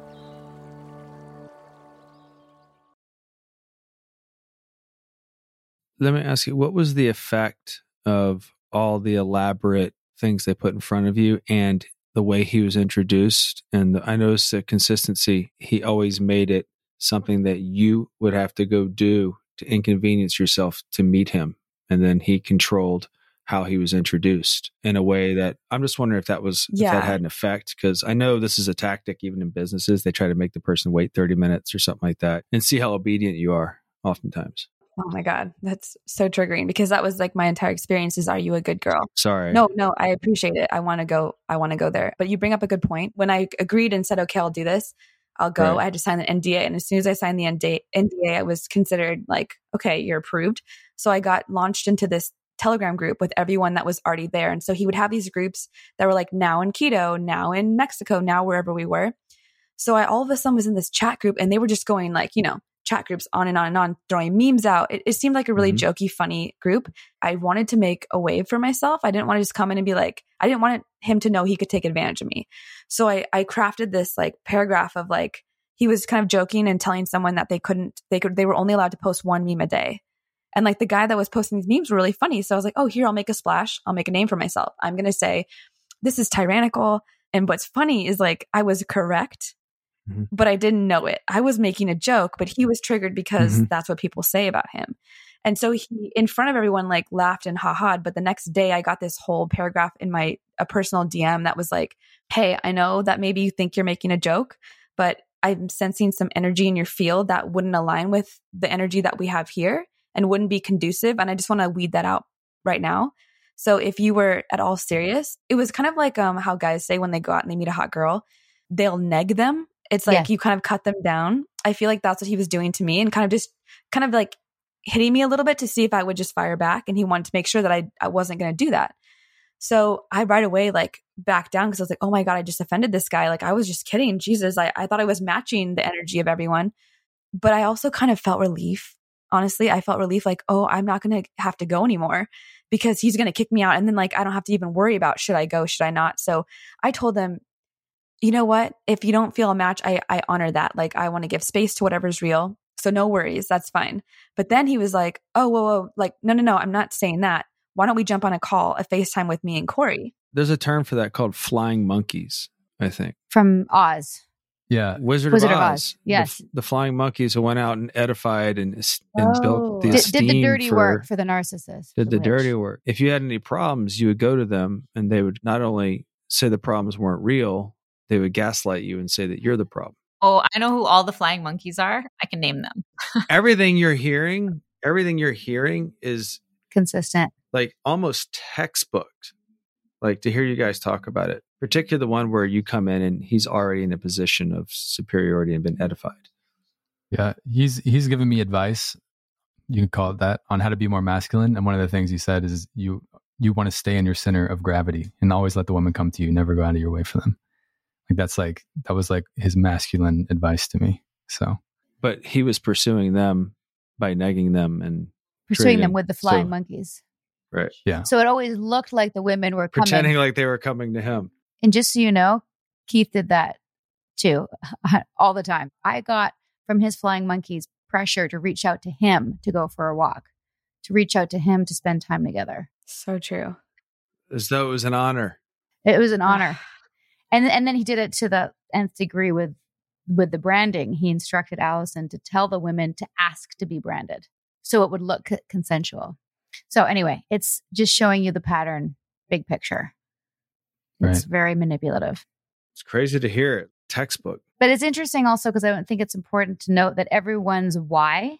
Let me ask you, what was the effect of all the elaborate things they put in front of you and the way he was introduced? And I noticed the consistency. He always made it something that you would have to go do to inconvenience yourself to meet him. And then he controlled how he was introduced in a way that I'm just wondering if that was, if that had an effect. Because I know this is a tactic, even in businesses, they try to make the person wait 30 minutes or something like that and see how obedient you are oftentimes. Oh my God. That's so triggering because that was like my entire experience is, are you a good girl? Sorry. No, I appreciate it. I want to go there. But you bring up a good point. When I agreed and said, okay, I'll do this, I'll go. Right. I had to sign the NDA. And as soon as I signed the NDA, I was considered like, okay, you're approved. So I got launched into this Telegram group with everyone that was already there. And so he would have these groups that were like now in Quito, now in Mexico, now wherever we were. So I all of a sudden was in this chat group and they were just going like, chat groups on and on and on, throwing memes out. It seemed like a really jokey, funny group. I wanted to make a wave for myself. I didn't want to just come in and be like, I didn't want him to know he could take advantage of me. So I crafted this like paragraph of like, he was kind of joking and telling someone that they were only allowed to post one meme a day. And like the guy that was posting these memes were really funny. So I was like, oh, here, I'll make a splash. I'll make a name for myself. I'm going to say, this is tyrannical. And what's funny is like, I was correct, but I didn't know it. I was making a joke, but he was triggered because that's what people say about him. And so he, in front of everyone, like laughed and ha-ha'd. But the next day I got this whole paragraph in a personal DM that was like, hey, I know that maybe you think you're making a joke, but I'm sensing some energy in your field that wouldn't align with the energy that we have here and wouldn't be conducive. And I just want to weed that out right now. So if you were at all serious, it was kind of like how guys say when they go out and they meet a hot girl, they'll neg them. It's like you kind of cut them down. I feel like that's what he was doing to me and kind of like hitting me a little bit to see if I would just fire back. And he wanted to make sure that I wasn't going to do that. So I right away like backed down because I was like, oh my God, I just offended this guy. Like I was just kidding. Jesus, I thought I was matching the energy of everyone. But I also kind of felt relief honestly, I felt relief like, oh, I'm not going to have to go anymore because he's going to kick me out. And then like, I don't have to even worry about, should I go? Should I not? So I told them, you know what? If you don't feel a match, I honor that. Like, I want to give space to whatever's real. So no worries. That's fine. But then he was like, oh, whoa. Like, no. I'm not saying that. Why don't we jump on a call, a FaceTime with me and Corey? There's a term for that called flying monkeys, I think. From Oz. Yeah. Wizard of Oz. Yes. The flying monkeys who went out and edified and Oh. built the Did esteem the dirty for, work for the narcissist. Did the rich. dirty work. If you had any problems, you would go to them and they would not only say the problems weren't real, they would gaslight you and say that you're the problem. Oh, I know who all the flying monkeys are. I can name them. Everything you're hearing is Consistent. like almost textbook. Like to hear you guys talk about it, particularly the one where you come in and he's already in a position of superiority and been edified. Yeah. He's given me advice, you can call it that, on how to be more masculine. And one of the things he said is you want to stay in your center of gravity and always let the women come to you, never go out of your way for them. That was like his masculine advice to me. So, But he was pursuing them by negging them and Pursuing them training. with the flying So- monkeys. right, yeah. So it always looked like the women were coming. pretending like they were coming to him. And just so you know, Keith did that too all the time. I got from his flying monkeys pressure to reach out to him to go for a walk, to reach out to him to spend time together. So true. As though it was an honor. It was an honor. And then he did it to the nth degree with the branding. He instructed Allison to tell the women to ask to be branded so it would look consensual. So anyway, it's just showing you the pattern, big picture. It's Right. very manipulative. It's crazy to hear it. Textbook. But it's interesting also because I think it's important to note that everyone's why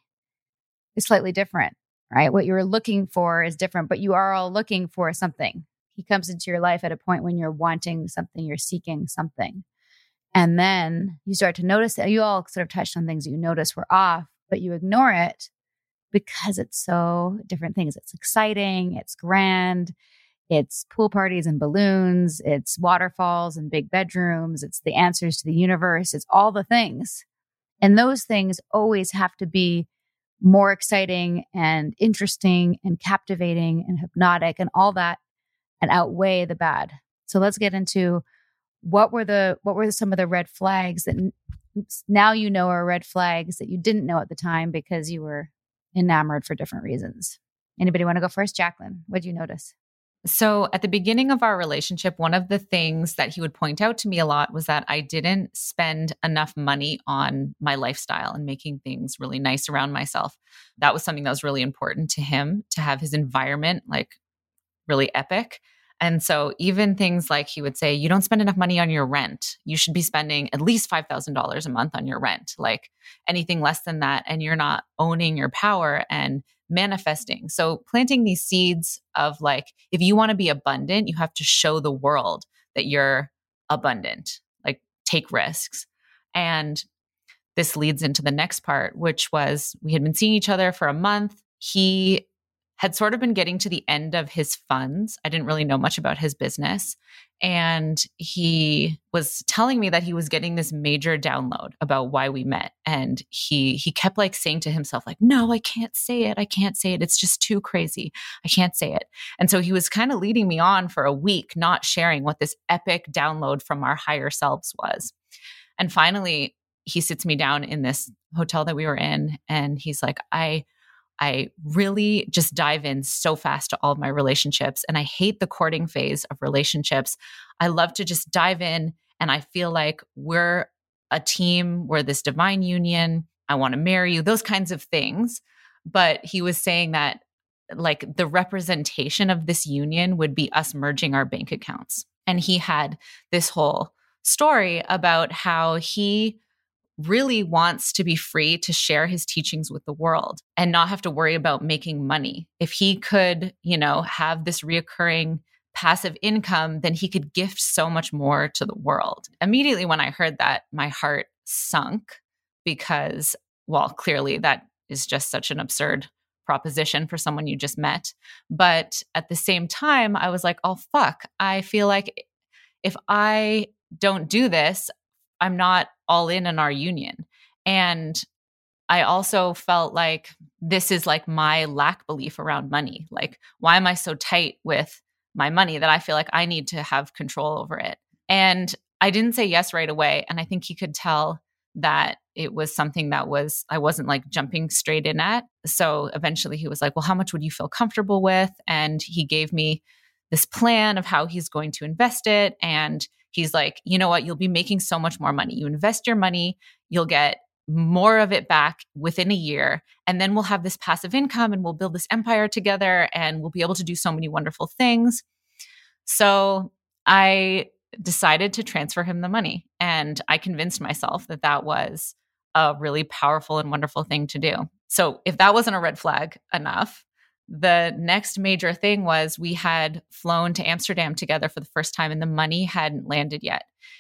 is slightly different, right? What you're looking for is different, but you are all looking for something. He comes into your life at a point when you're wanting something, you're seeking something. And then you start to notice that you all sort of touched on things that you notice were off, but you ignore it because it's so different things. It's exciting, it's grand, it's pool parties and balloons, it's waterfalls and big bedrooms, it's the answers to the universe, it's all the things. And those things always have to be more exciting and interesting and captivating and hypnotic and all that, and outweigh the bad. So let's get into what were some of the red flags that now you know are red flags that you didn't know at the time because you were enamored for different reasons. Anybody want to go first? Jacqueline, what did you notice? So at the beginning of our relationship, one of the things that he would point out to me a lot was that I didn't spend enough money on my lifestyle and making things really nice around myself. That was something that was really important to him, to have his environment like really epic. And so even things like he would say, you don't spend enough money on your rent. You should be spending at least $5,000 a month on your rent. Like anything less than that, and you're not owning your power and manifesting. So planting these seeds of like, if you want to be abundant, you have to show the world that you're abundant, like take risks. And this leads into the next part, which was we had been seeing each other for a month. He had sort of been getting to the end of his funds. I didn't really know much about his business. And he was telling me that he was getting this major download about why we met. And he kept like saying to himself, like, no, I can't say it. I can't say it. It's just too crazy. I can't say it. And so he was kind of leading me on for a week, not sharing what this epic download from our higher selves was. And finally, he sits me down in this hotel that we were in. And he's like, I really just dive in so fast to all of my relationships. And I hate the courting phase of relationships. I love to just dive in. And I feel like we're a team, we're this divine union. I want to marry you, those kinds of things. But he was saying that like the representation of this union would be us merging our bank accounts. And he had this whole story about how he really wants to be free to share his teachings with the world and not have to worry about making money. If he could, have this reoccurring passive income, then he could gift so much more to the world. Immediately when I heard that, my heart sunk because, well, clearly that is just such an absurd proposition for someone you just met. But at the same time, I was like, oh, fuck. I feel like if I don't do this, I'm not all in our union. And I also felt like this is like my lack belief around money. Like, why am I so tight with my money that I feel like I need to have control over it? And I didn't say yes right away. And I think he could tell that it was something that I wasn't like jumping straight in at. So eventually he was like, well, how much would you feel comfortable with? And he gave me this plan of how he's going to invest it. And he's like, you know what? You'll be making so much more money. You invest your money, you'll get more of it back within a year. And then we'll have this passive income and we'll build this empire together and we'll be able to do so many wonderful things. So I decided to transfer him the money. And I convinced myself that that was a really powerful and wonderful thing to do. So if that wasn't a red flag enough, the next major thing was we had flown to Amsterdam together for the first time and the money hadn't landed yet.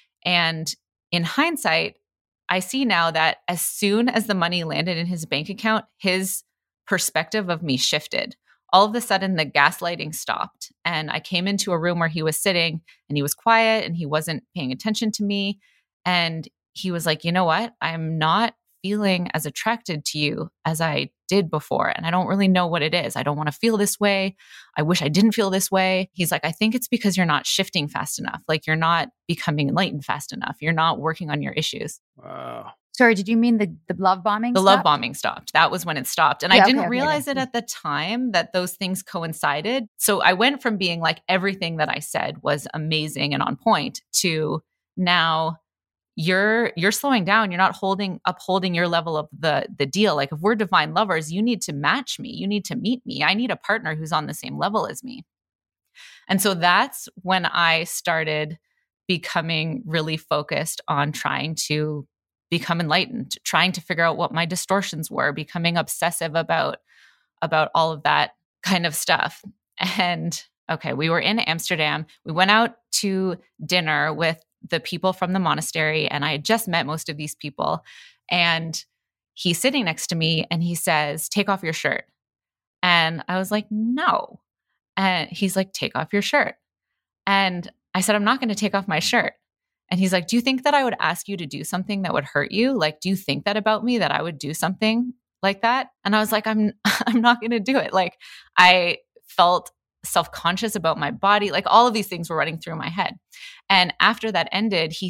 And in hindsight, I see now that as soon as the money landed in his bank account, his perspective of me shifted. All of a sudden, the gaslighting stopped. And I came into a room where he was sitting and he was quiet and he wasn't paying attention to me. And he was like, you know what? I'm not feeling as attracted to you as I did before. And I don't really know what it is. I don't want to feel this way. I wish I didn't feel this way. He's like, I think it's because you're not shifting fast enough. Like you're not becoming enlightened fast enough. You're not working on your issues. Wow. Sorry, did you mean the love bombing? The love bombing stopped. That was when it stopped. And I didn't realize it okay. at the time that those things coincided. So I went from being like everything that I said was amazing and on point to now you're slowing down. You're not upholding your level of the deal. Like if we're divine lovers, you need to match me. You need to meet me. I need a partner who's on the same level as me. And so that's when I started becoming really focused on trying to become enlightened, trying to figure out what my distortions were, becoming obsessive about all of that kind of stuff. And okay, we were in Amsterdam. We went out to dinner with the people from the monastery, and I had just met most of these people. And he's sitting next to me and he says, take off your shirt. And I was like, no. And he's like, take off your shirt. And I said, I'm not going to take off my shirt. And he's like, do you think that I would ask you to do something that would hurt you? Like, do you think that about me, that I would do something like that? And I was like, I'm not going to do it. Like, I felt self-conscious about my body. Like all of these things were running through my head. And after that ended, he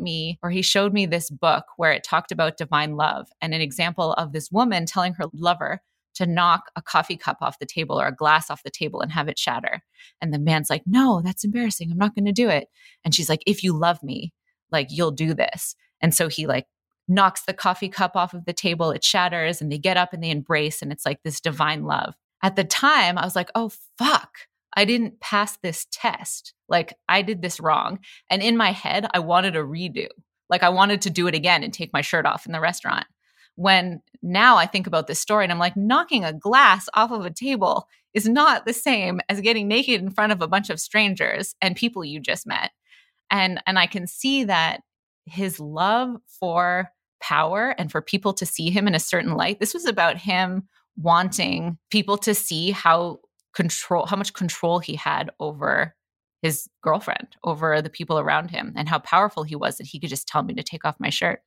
showed me this book where it talked about divine love and an example of this woman telling her lover to knock a coffee cup off the table or a glass off the table and have it shatter. And the man's like, no, that's embarrassing. I'm not going to do it. And she's like, if you love me, like you'll do this. And so he like knocks the coffee cup off of the table, it shatters, and they get up and they embrace. And it's like this divine love. At the time, I was like, oh, fuck, I didn't pass this test. Like I did this wrong. And in my head, I wanted a redo. Like I wanted to do it again and take my shirt off in the restaurant. When now I think about this story and I'm like, knocking a glass off of a table is not the same as getting naked in front of a bunch of strangers and people you just met. And I can see that his love for power and for people to see him in a certain light, this was about him wanting people to see how much control he had over his girlfriend, over the people around him, and how powerful he was that he could just tell me to take off my shirt.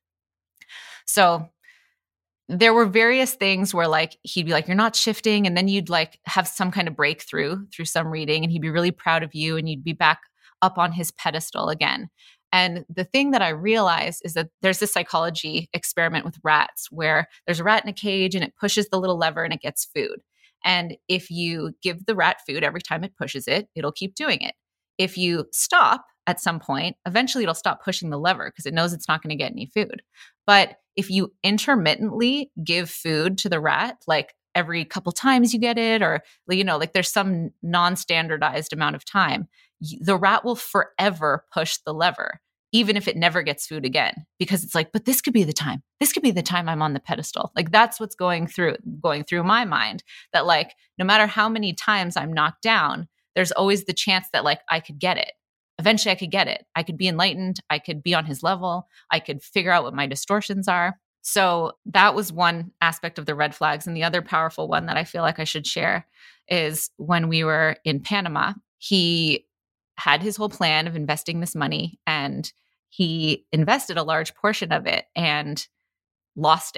So there were various things where like he'd be like, you're not shifting. And then you'd like have some kind of breakthrough through some reading and he'd be really proud of you and you'd be back up on his pedestal again. And the thing that I realized is that there's this psychology experiment with rats where there's a rat in a cage and it pushes the little lever and it gets food. And if you give the rat food every time it pushes it, it'll keep doing it. If you stop at some point, eventually it'll stop pushing the lever because it knows it's not going to get any food. But if you intermittently give food to the rat, like every couple times you get it, or, you know, like there's some non-standardized amount of time, the rat will forever push the lever, even if it never gets food again, because it's like, but this could be the time. This could be the time I'm on the pedestal. Like that's what's going through my mind, that like, no matter how many times I'm knocked down, there's always the chance that like I could get it. Eventually I could get it. I could be enlightened. I could be on his level. I could figure out what my distortions are. So that was one aspect of the red flags. And the other powerful one that I feel like I should share is when we were in Panama, he had his whole plan of investing this money and he invested a large portion of it and lost it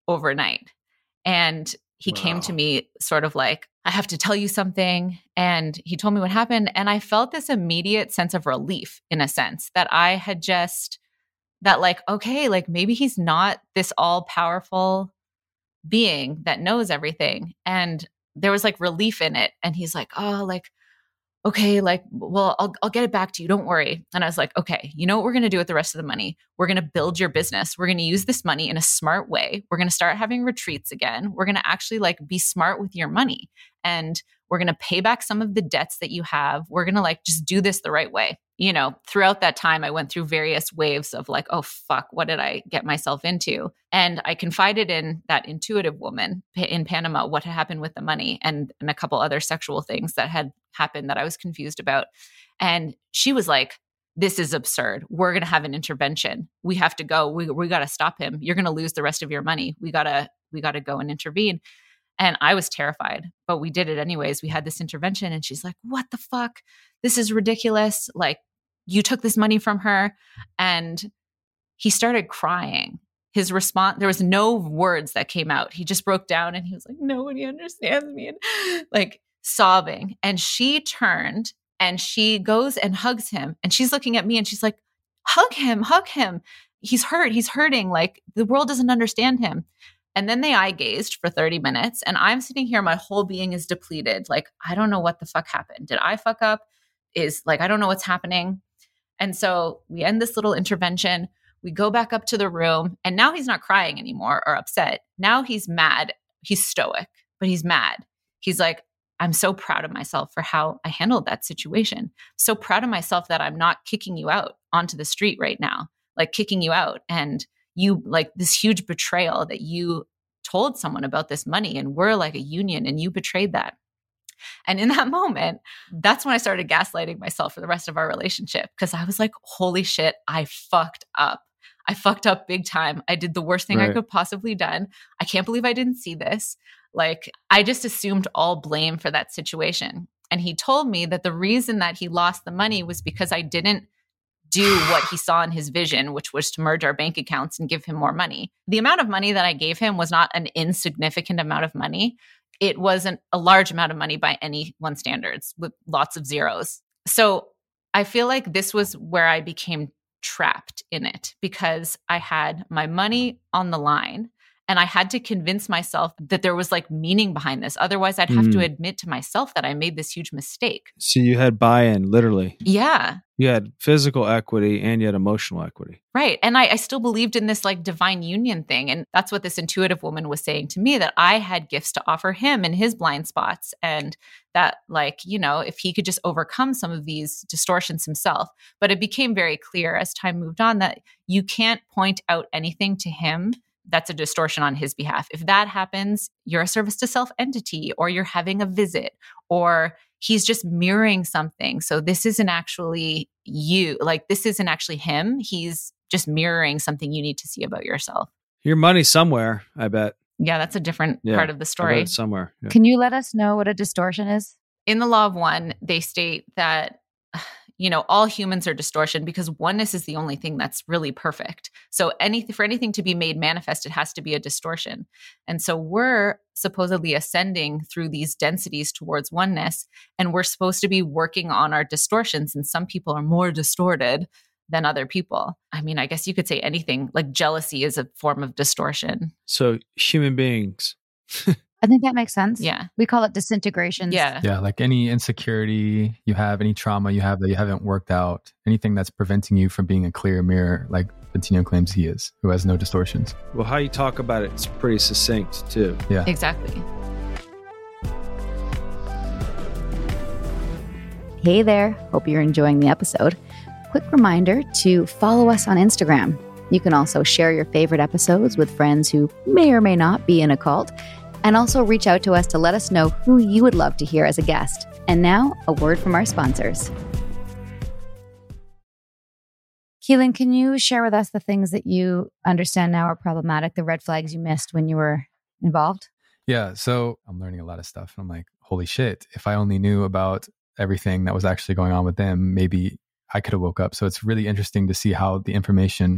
overnight. And he came to me sort of like, I have to tell you something. And he told me what happened. And I felt this immediate sense of relief, in a sense, that I had just, that like, okay, like maybe he's not this all powerful being that knows everything. And there was like relief in it. And he's like, oh, like, okay, like, well, I'll get it back to you. Don't worry. And I was like, okay, you know what we're going to do with the rest of the money? We're going to build your business. We're going to use this money in a smart way. We're going to start having retreats again. We're going to actually like be smart with your money. And we're going to pay back some of the debts that you have. We're going to like just do this the right way. You know, throughout that time, I went through various waves of like, oh, fuck, what did I get myself into? And I confided in that intuitive woman in Panama what had happened with the money and a couple other sexual things that had happened that I was confused about. And she was like, this is absurd. We're going to have an intervention. We have to go. We got to stop him. You're going to lose the rest of your money. We got to go and intervene. And I was terrified, but we did it anyways. We had this intervention and she's like, what the fuck? This is ridiculous. Like, you took this money from her. And he started crying. His response, there was no words that came out. He just broke down and he was like, nobody understands me. And like sobbing. And she turned and she goes and hugs him. And she's looking at me and she's like, hug him, hug him. He's hurt. He's hurting. Like the world doesn't understand him. And then they eye gazed for 30 minutes. And I'm sitting here, my whole being is depleted. Like, I don't know what the fuck happened. Did I fuck up? I don't know what's happening. And so we end this little intervention. We go back up to the room and now he's not crying anymore or upset. Now he's mad. He's stoic, but he's mad. He's like, I'm so proud of myself for how I handled that situation. So proud of myself that I'm not kicking you out onto the street right now, like kicking you out. And you like this huge betrayal that you told someone about this money and we're like a union and you betrayed that. And in that moment, that's when I started gaslighting myself for the rest of our relationship because I was like, holy shit, I fucked up. I fucked up big time. I did the worst thing I could possibly done. I can't believe I didn't see this. Like, I just assumed all blame for that situation. And he told me that the reason that he lost the money was because I didn't do what he saw in his vision, which was to merge our bank accounts and give him more money. The amount of money that I gave him was not an insignificant amount of money. It wasn't a large amount of money by anyone's standards with lots of zeros. So I feel like this was where I became trapped in it because I had my money on the line and I had to convince myself that there was like meaning behind this. Otherwise, I'd have to admit to myself that I made this huge mistake. So you had buy-in, literally. Yeah. You had physical equity and you had emotional equity. Right. And I still believed in this like divine union thing. And that's what this intuitive woman was saying to me, that I had gifts to offer him in his blind spots. And that like, you know, if he could just overcome some of these distortions himself. But it became very clear as time moved on that you can't point out anything to him that's a distortion on his behalf. If that happens, you're a service to self entity or you're having a visit or he's just mirroring something. So this isn't actually you. Like this isn't actually him. He's just mirroring something you need to see about yourself. Your money's somewhere, I bet. Yeah, that's a different part of the story. Somewhere. Yeah. Can you let us know what a distortion is? In the Law of One, they state that you know, all humans are distortion because oneness is the only thing that's really perfect. So for anything to be made manifest, it has to be a distortion. And so we're supposedly ascending through these densities towards oneness, and we're supposed to be working on our distortions. And some people are more distorted than other people. I mean, I guess you could say anything, like jealousy is a form of distortion. So human beings. I think that makes sense. Yeah. We call it disintegration. Yeah. Yeah, like any insecurity you have, any trauma you have that you haven't worked out, anything that's preventing you from being a clear mirror, like Bentinho claims he is, who has no distortions. Well, how you talk about it's pretty succinct too. Yeah. Exactly. Hey there. Hope you're enjoying the episode. Quick reminder to follow us on Instagram. You can also share your favorite episodes with friends who may or may not be in a cult. And also reach out to us to let us know who you would love to hear as a guest. And now, a word from our sponsors. Keelan, can you share with us the things that you understand now are problematic, the red flags you missed when you were involved? Yeah, so I'm learning a lot of stuff. And I'm like, holy shit, if I only knew about everything that was actually going on with them, maybe I could have woke up. So it's really interesting to see how the information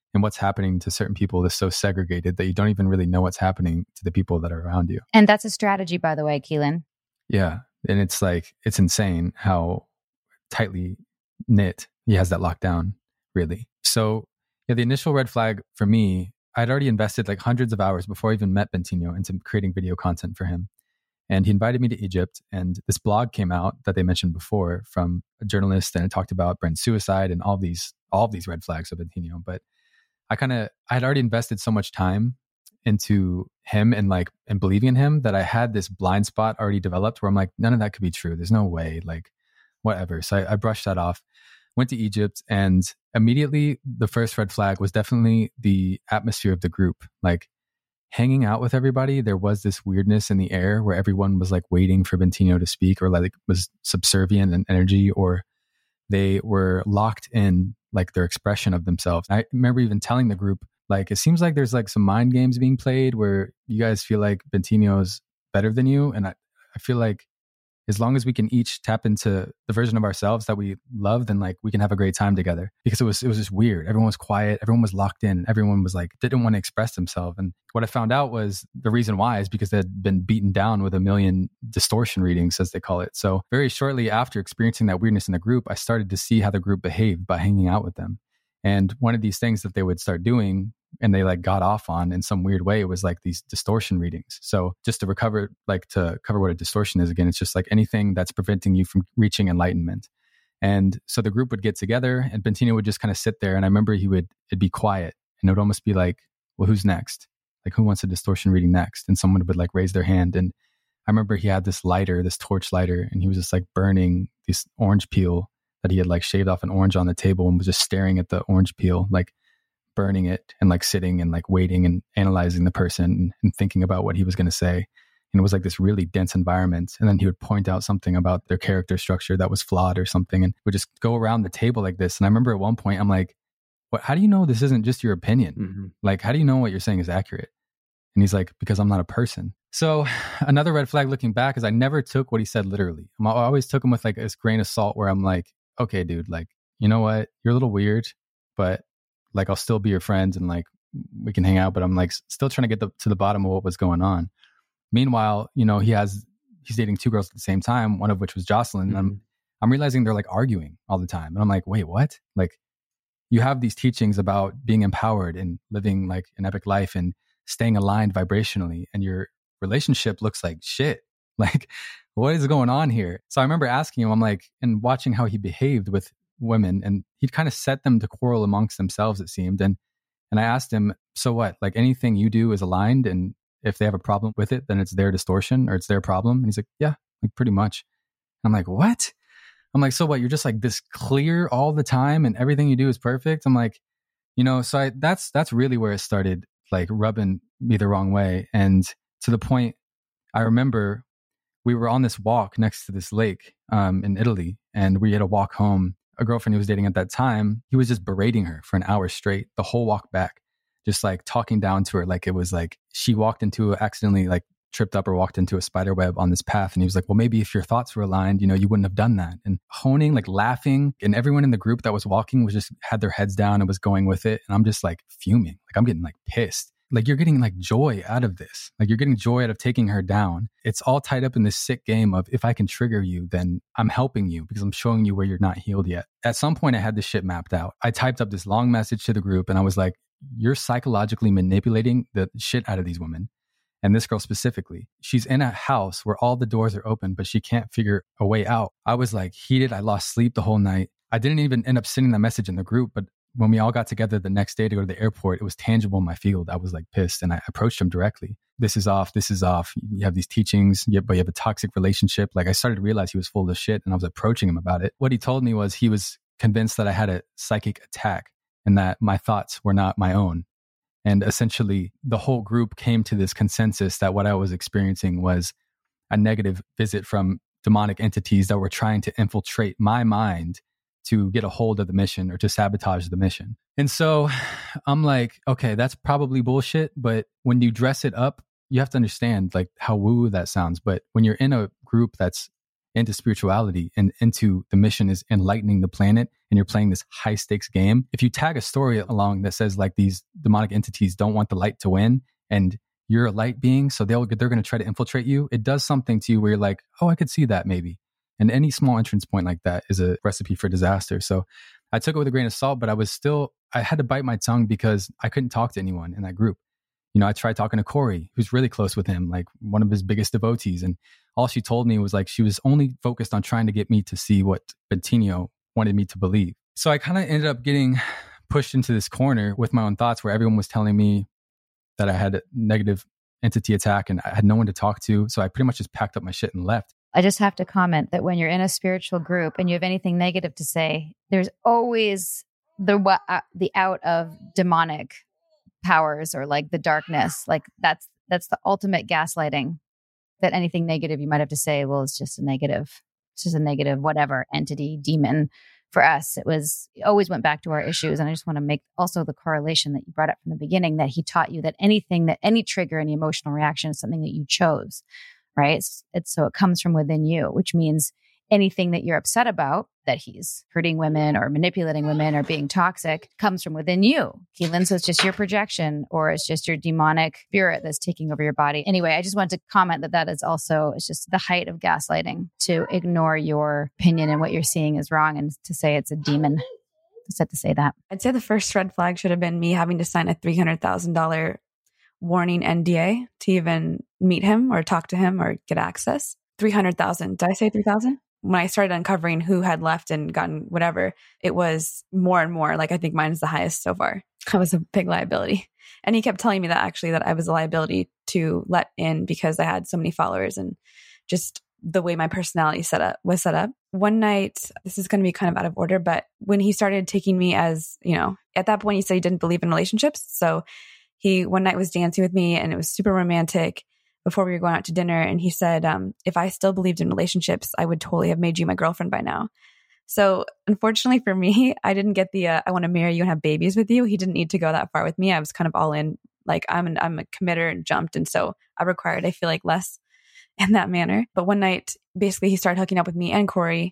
and what's happening to certain people is so segregated that you don't even really know what's happening to the people that are around you. And that's a strategy, by the way, Keelan. Yeah. And it's like, it's insane how tightly knit he has that locked down, really. So yeah, the initial red flag for me, I'd already invested like hundreds of hours before I even met Bentinho into creating video content for him. And he invited me to Egypt, and this blog came out that they mentioned before from a journalist, and it talked about Brent's suicide and all these red flags of Bentinho. But I had already invested so much time into him and believing in him that I had this blind spot already developed where I'm like, none of that could be true. There's no way, like whatever. So I brushed that off, went to Egypt, and immediately the first red flag was definitely the atmosphere of the group. Like hanging out with everybody, there was this weirdness in the air where everyone was like waiting for Bentinho to speak, or like was subservient in energy, or they were locked in like their expression of themselves. I remember even telling the group, like, it seems like there's like some mind games being played where you guys feel like Bentinho's better than you. And I feel like as long as we can each tap into the version of ourselves that we love, then like we can have a great time together. Because it was just weird. Everyone was quiet. Everyone was locked in. Everyone was like, didn't want to express themselves. And what I found out was the reason why is because they had been beaten down with 1 million distortion readings, as they call it. So very shortly after experiencing that weirdness in the group, I started to see how the group behaved by hanging out with them. And one of these things that they would start doing, and they like got off on in some weird way, was like these distortion readings. So just to cover what a distortion is again, it's just like anything that's preventing you from reaching enlightenment. And so the group would get together, and Bentinho would just kind of sit there. And I remember it'd be quiet, and it would almost be like, well, who's next? Like, who wants a distortion reading next? And someone would like raise their hand. And I remember he had this torch lighter, and he was just like burning this orange peel that he had like shaved off an orange on the table, and was just staring at the orange peel, like burning it, and like sitting and like waiting and analyzing the person and thinking about what he was going to say. And it was like this really dense environment. And then he would point out something about their character structure that was flawed or something, and would just go around the table like this. And I remember at one point, I'm like, "What? How do you know this isn't just your opinion? Mm-hmm. Like, how do you know what you're saying is accurate?" And he's like, "Because I'm not a person." So another red flag looking back is I never took what he said literally. I always took him with like this grain of salt, where I'm like, okay, dude, like, you know what? You're a little weird, but like, I'll still be your friend, and like, we can hang out. But I'm like still trying to get to the bottom of what was going on. Meanwhile, you know, he's dating 2 girls at the same time, one of which was Jocelyn. Mm-hmm. And I'm realizing they're like arguing all the time. And I'm like, wait, what? Like, you have these teachings about being empowered and living like an epic life and staying aligned vibrationally, and your relationship looks like shit. Like, what is going on here? So I remember asking him, I'm like, and watching how he behaved with women, and he'd kind of set them to quarrel amongst themselves, it seemed. And I asked him, so what? Like, anything you do is aligned, and if they have a problem with it, then it's their distortion or it's their problem. And he's like, yeah, like pretty much. I'm like, what? I'm like, so what? You're just like this clear all the time, and everything you do is perfect. I'm like, you know, so that's really where it started, like rubbing me the wrong way. And to the point, I remember we were on this walk next to this lake in Italy, and we had a walk home. A girlfriend he was dating at that time, he was just berating her for an hour straight, the whole walk back, just like talking down to her. Like, it was like she accidentally like tripped up or walked into a spider web on this path. And he was like, well, maybe if your thoughts were aligned, you know, you wouldn't have done that. And honing, like laughing. And everyone in the group that was walking was just had their heads down and was going with it. And I'm just like fuming. Like, I'm getting like pissed. Like, you're getting like joy out of this. Like, you're getting joy out of taking her down. It's all tied up in this sick game of, if I can trigger you, then I'm helping you because I'm showing you where you're not healed yet. At some point, I had this shit mapped out. I typed up this long message to the group, and I was like, you're psychologically manipulating the shit out of these women. And this girl specifically, she's in a house where all the doors are open, but she can't figure a way out. I was like heated. I lost sleep the whole night. I didn't even end up sending that message in the group, but when we all got together the next day to go to the airport, it was tangible in my field. I was like pissed, and I approached him directly. This is off. This is off. You have these teachings, but you have a toxic relationship. Like, I started to realize he was full of shit, and I was approaching him about it. What he told me was he was convinced that I had a psychic attack and that my thoughts were not my own. And essentially, the whole group came to this consensus that what I was experiencing was a negative visit from demonic entities that were trying to infiltrate my mind to get a hold of the mission or to sabotage the mission. And so I'm like, okay, that's probably bullshit. But when you dress it up, you have to understand like how woo that sounds. But when you're in a group that's into spirituality and into the mission is enlightening the planet, and you're playing this high stakes game, if you tag a story along that says like these demonic entities don't want the light to win and you're a light being, so they're going to try to infiltrate you, it does something to you where you're like, oh, I could see that maybe. And any small entrance point like that is a recipe for disaster. So I took it with a grain of salt, but I had to bite my tongue because I couldn't talk to anyone in that group. You know, I tried talking to Corey, who's really close with him, like one of his biggest devotees. And all she told me was like, she was only focused on trying to get me to see what Bentinho wanted me to believe. So I kind of ended up getting pushed into this corner with my own thoughts where everyone was telling me that I had a negative entity attack and I had no one to talk to. So I pretty much just packed up my shit and left. I just have to comment that when you're in a spiritual group and you have anything negative to say, there's always the out of demonic powers or like the darkness. Like that's the ultimate gaslighting, that anything negative you might have to say, well, it's just a negative whatever entity, demon. For us, it always went back to our issues. And I just want to make also the correlation that you brought up from the beginning, that he taught you that any trigger, any emotional reaction is something that you chose, right? So it comes from within you, which means anything that you're upset about, that he's hurting women or manipulating women or being toxic, comes from within you, Keelan. So it's just your projection, or it's just your demonic spirit that's taking over your body. Anyway, I just wanted to comment that is also, it's just the height of gaslighting to ignore your opinion and what you're seeing is wrong and to say it's a demon. Just had to say that. I'd say the first red flag should have been me having to sign a $300,000 warning NDA to even meet him or talk to him or get access. 300,000. Did I say 3,000? When I started uncovering who had left and gotten whatever, it was more and more. Like, I think mine is the highest so far. I was a big liability. And he kept telling me that actually that I was a liability to let in because I had so many followers and just the way my personality was set up. One night, this is going to be kind of out of order, but when he started taking me as, you know, at that point he said he didn't believe in relationships. So he one night was dancing with me and it was super romantic before we were going out to dinner. And he said, if I still believed in relationships, I would totally have made you my girlfriend by now. So unfortunately for me, I didn't get the, I want to marry you and have babies with you. He didn't need to go that far with me. I was kind of all in, like I'm a committer and jumped. And so I required, I feel like, less in that manner. But one night, basically he started hooking up with me and Corey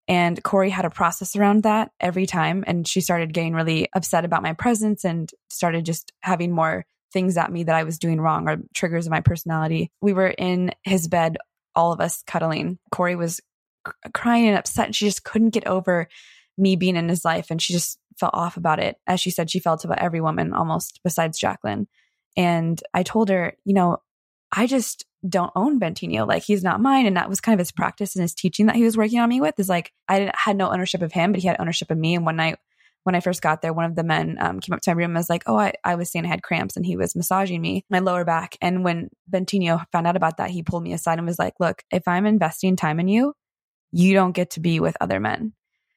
had a process around that every time. And she started getting really upset about my presence and started just having more things at me that I was doing wrong or triggers of my personality. We were in his bed, all of us cuddling. Corey was crying and upset. And she just couldn't get over me being in his life. And she just felt off about it. As she said, she felt about every woman almost besides Jacqueline. And I told her, you know, I just don't own Bentinho. Like, he's not mine. And that was kind of his practice and his teaching that he was working on me with, is like, had no ownership of him, but he had ownership of me. And one night, when I first got there, one of the men came up to my room and was like, oh, I was saying I had cramps, and he was massaging me, my lower back. And when Bentinho found out about that, he pulled me aside and was like, look, if I'm investing time in you, you don't get to be with other men.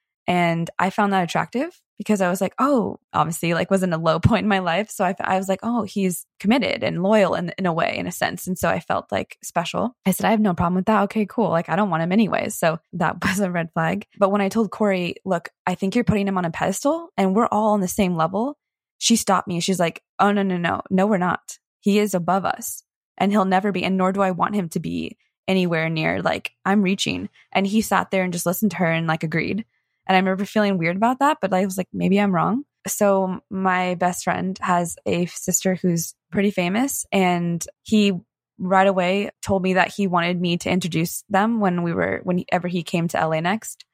And I found that attractive because I was like, oh, obviously, like, was in a low point in my life. So I was like, oh, he's committed and loyal in a way, in a sense. And so I felt like special. I said, I have no problem with that. Okay, cool. Like, I don't want him anyways. So that was a red flag. But when I told Corey, look, I think you're putting him on a pedestal and we're all on the same level, she stopped me. She's like, oh, no, we're not. He is above us and he'll never be. And nor do I want him to be anywhere near, like, I'm reaching. And he sat there and just listened to her and like agreed. And I remember feeling weird about that, but I was like, maybe I'm wrong. So my best friend has a sister who's pretty famous, and he right away told me that he wanted me to introduce them whenever he came to LA next.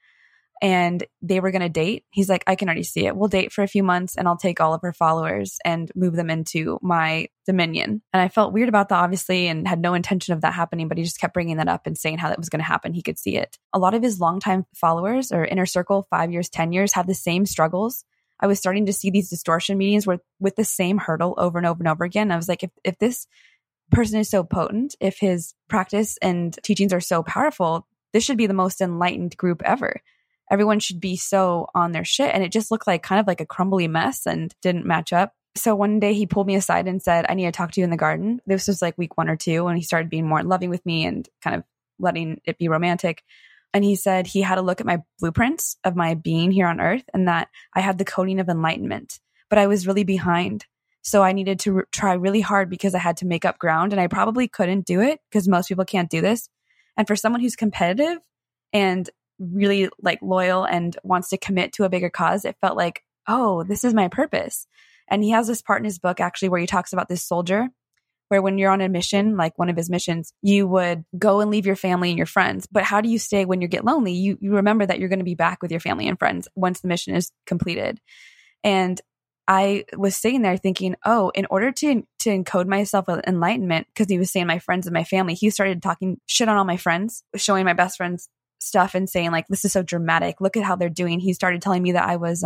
And they were going to date. He's like, I can already see it. We'll date for a few months and I'll take all of her followers and move them into my dominion. And I felt weird about that, obviously, and had no intention of that happening, but he just kept bringing that up and saying how that was going to happen. He could see it. A lot of his longtime followers or inner circle, 5 years, 10 years, had the same struggles. I was starting to see these distortion meetings with the same hurdle over and over and over again. I was like, if this person is so potent, if his practice and teachings are so powerful, this should be the most enlightened group ever. Everyone should be so on their shit. And it just looked like kind of like a crumbly mess and didn't match up. So one day he pulled me aside and said, I need to talk to you in the garden. This was like week 1 or 2. And he started being more loving with me and kind of letting it be romantic. And he said he had a look at my blueprints of my being here on earth and that I had the coding of enlightenment, but I was really behind. So I needed to try really hard because I had to make up ground, and I probably couldn't do it because most people can't do this. And for someone who's competitive, and really like loyal and wants to commit to a bigger cause, it felt like, oh, this is my purpose. And he has this part in his book actually where he talks about this soldier where when you're on a mission, like one of his missions, you would go and leave your family and your friends. But how do you stay when you get lonely? You remember that you're going to be back with your family and friends once the mission is completed. And I was sitting there thinking, oh, in order to encode myself with enlightenment, because he was saying my friends and my family, he started talking shit on all my friends, showing my best friends stuff and saying like, this is so dramatic. Look at how they're doing. He started telling me that I was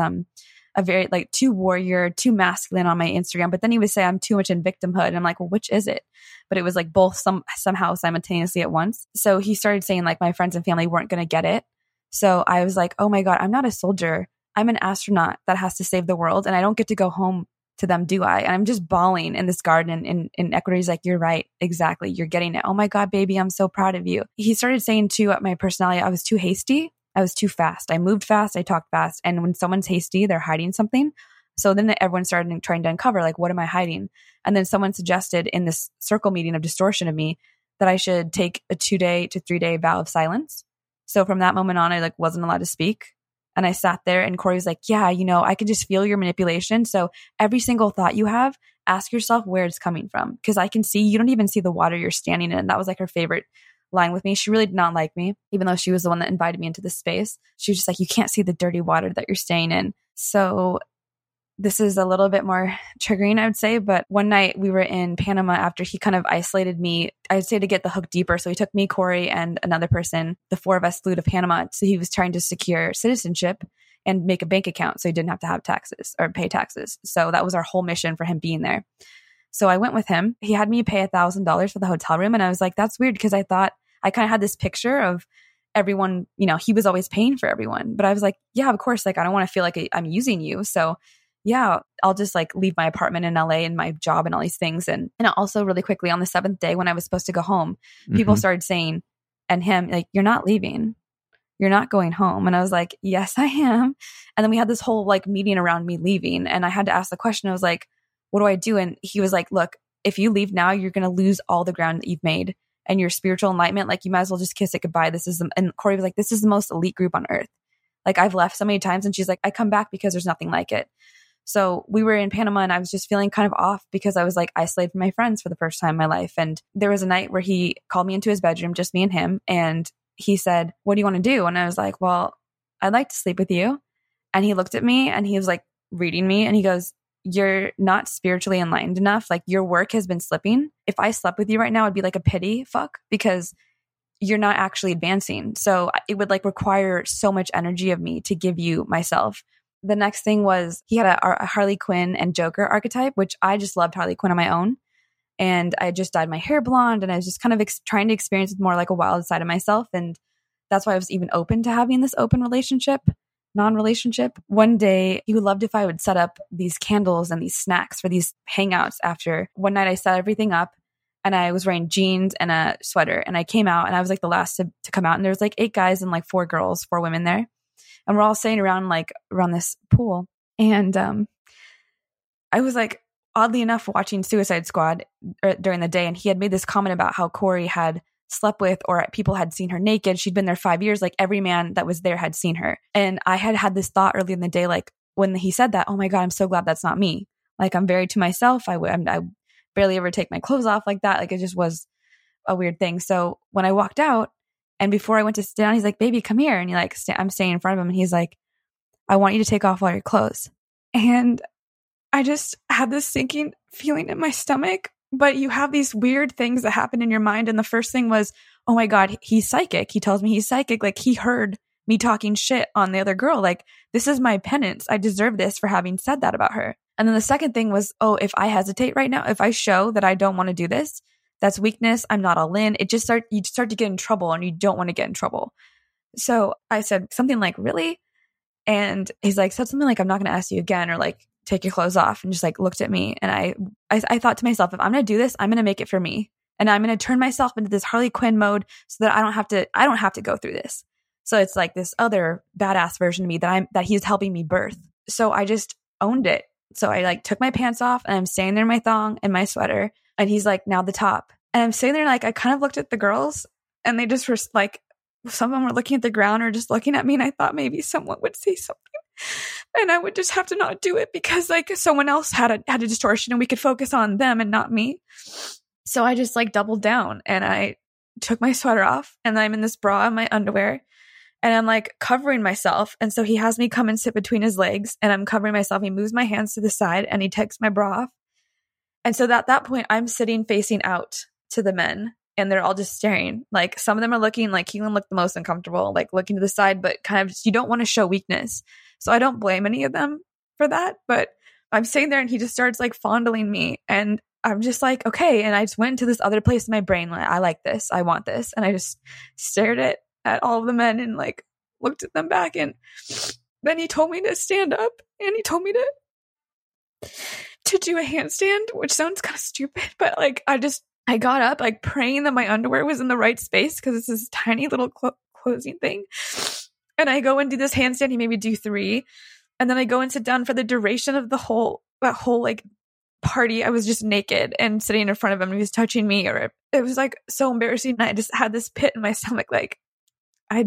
a very like too warrior, too masculine on my Instagram. But then he would say I'm too much in victimhood. And I'm like, well, which is it? But it was like both somehow simultaneously at once. So he started saying like my friends and family weren't going to get it. So I was like, oh my God, I'm not a soldier. I'm an astronaut that has to save the world. And I don't get to go home to them, do I? And I'm just bawling in this garden in Ecuador. He's like, you're right. Exactly. You're getting it. Oh my God, baby. I'm so proud of you. He started saying too, my personality, I was too hasty. I was too fast. I moved fast. I talked fast. And when someone's hasty, they're hiding something. So then everyone started trying to uncover, like, what am I hiding? And then someone suggested in this circle meeting of distortion of me that I should take a 2-day to 3-day vow of silence. So from that moment on, I like wasn't allowed to speak. And I sat there and Corey was like, yeah, I can just feel your manipulation. So every single thought you have, ask yourself where it's coming from. Because I can see, you don't even see the water you're standing in. And that was like her favorite line with me. She really did not like me, even though she was the one that invited me into this space. She was just like, you can't see the dirty water that you're staying in. So this is a little bit more triggering, I would say. But one night we were in Panama after he kind of isolated me, I'd say to get the hook deeper. So he took me, Corey, and another person. The 4 of us flew to Panama. So he was trying to secure citizenship and make a bank account so he didn't have to have taxes or pay taxes. So that was our whole mission for him being there. So I went with him. He had me pay $1,000 for the hotel room. And I was like, that's weird, because I thought I kind of had this picture of everyone, he was always paying for everyone. But I was like, yeah, of course. Like, I don't want to feel like I'm using you. So yeah, I'll just like leave my apartment in LA and my job and all these things. And also really quickly on the 7th day when I was supposed to go home, people started saying, and him, like, you're not leaving. You're not going home. And I was like, yes, I am. And then we had this whole like meeting around me leaving. And I had to ask the question. I was like, what do I do? And he was like, look, if you leave now, you're going to lose all the ground that you've made and your spiritual enlightenment. Like, you might as well just kiss it goodbye. And Corey was like, this is the most elite group on earth. Like, I've left so many times. And she's like, I come back because there's nothing like it. So we were in Panama and I was just feeling kind of off because I was like isolated from my friends for the first time in my life. And there was a night where he called me into his bedroom, just me and him. And he said, what do you want to do? And I was like, well, I'd like to sleep with you. And he looked at me and he was like reading me and he goes, you're not spiritually enlightened enough. Like, your work has been slipping. If I slept with you right now, it'd be like a pity fuck because you're not actually advancing. So it would like require so much energy of me to give you myself. The next thing was he had a Harley Quinn and Joker archetype, which I just loved Harley Quinn on my own. And I just dyed my hair blonde and I was just kind of trying to experience it more like a wild side of myself. And that's why I was even open to having this open non-relationship. One day he would love if I would set up these candles and these snacks for these hangouts after. One night I set everything up and I was wearing jeans and a sweater and I came out and I was like the last to come out. And there was like 8 guys and like 4 women there. And we're all sitting around this pool. And I was like, oddly enough, watching Suicide Squad during the day. And he had made this comment about how Corey had slept with or people had seen her naked. She'd been there 5 years. Like, every man that was there had seen her. And I had this thought early in the day, like when he said that, oh my God, I'm so glad that's not me. Like, I'm very to myself. I barely ever take my clothes off like that. Like, it just was a weird thing. So when I walked out, and before I went to sit down, he's like, baby, come here. And I'm staying in front of him. And he's like, I want you to take off all your clothes. And I just had this sinking feeling in my stomach. But you have these weird things that happen in your mind. And the first thing was, oh my God, he's psychic. He tells me he's psychic. Like, he heard me talking shit on the other girl. Like, this is my penance. I deserve this for having said that about her. And then the second thing was, oh, if I hesitate right now, if I show that I don't want to do this, that's weakness. I'm not all in. You start to get in trouble and you don't want to get in trouble. So I said something like, really? And he's like, said something like, I'm not going to ask you again, or like, take your clothes off, and just like looked at me. And I thought to myself, if I'm going to do this, I'm going to make it for me. And I'm going to turn myself into this Harley Quinn mode so that I don't have to go through this. So it's like this other badass version of me that he's helping me birth. So I just owned it. So I like took my pants off and I'm standing there in my thong and my sweater. And he's like, now the top. And I'm sitting there like, I kind of looked at the girls and they just were like some of them were looking at the ground or just looking at me, and I thought maybe someone would say something. And I would just have to not do it because like someone else had a distortion and we could focus on them and not me. So I just like doubled down and I took my sweater off and I'm in this bra and my underwear and I'm like covering myself. And so he has me come and sit between his legs and I'm covering myself. He moves my hands to the side and he takes my bra off. And so at that point, I'm sitting facing out to the men and they're all just staring. Like some of them are looking like Keelan looked the most uncomfortable, like looking to the side, but kind of just, you don't want to show weakness. So I don't blame any of them for that. But I'm sitting there and he just starts like fondling me. And I'm just like, okay. And I just went to this other place in my brain. Like, I like this. I want this. And I just stared at all of the men and like looked at them back. And then he told me to stand up and he told me to do a handstand, which sounds kind of stupid, but like I got up like praying that my underwear was in the right space because it's this tiny little closing thing. And I go and do this handstand. He made me do 3. And then I go and sit down for the duration of that whole like party. I was just naked and sitting in front of him and he was touching me, or it was like so embarrassing. I just had this pit in my stomach. Like I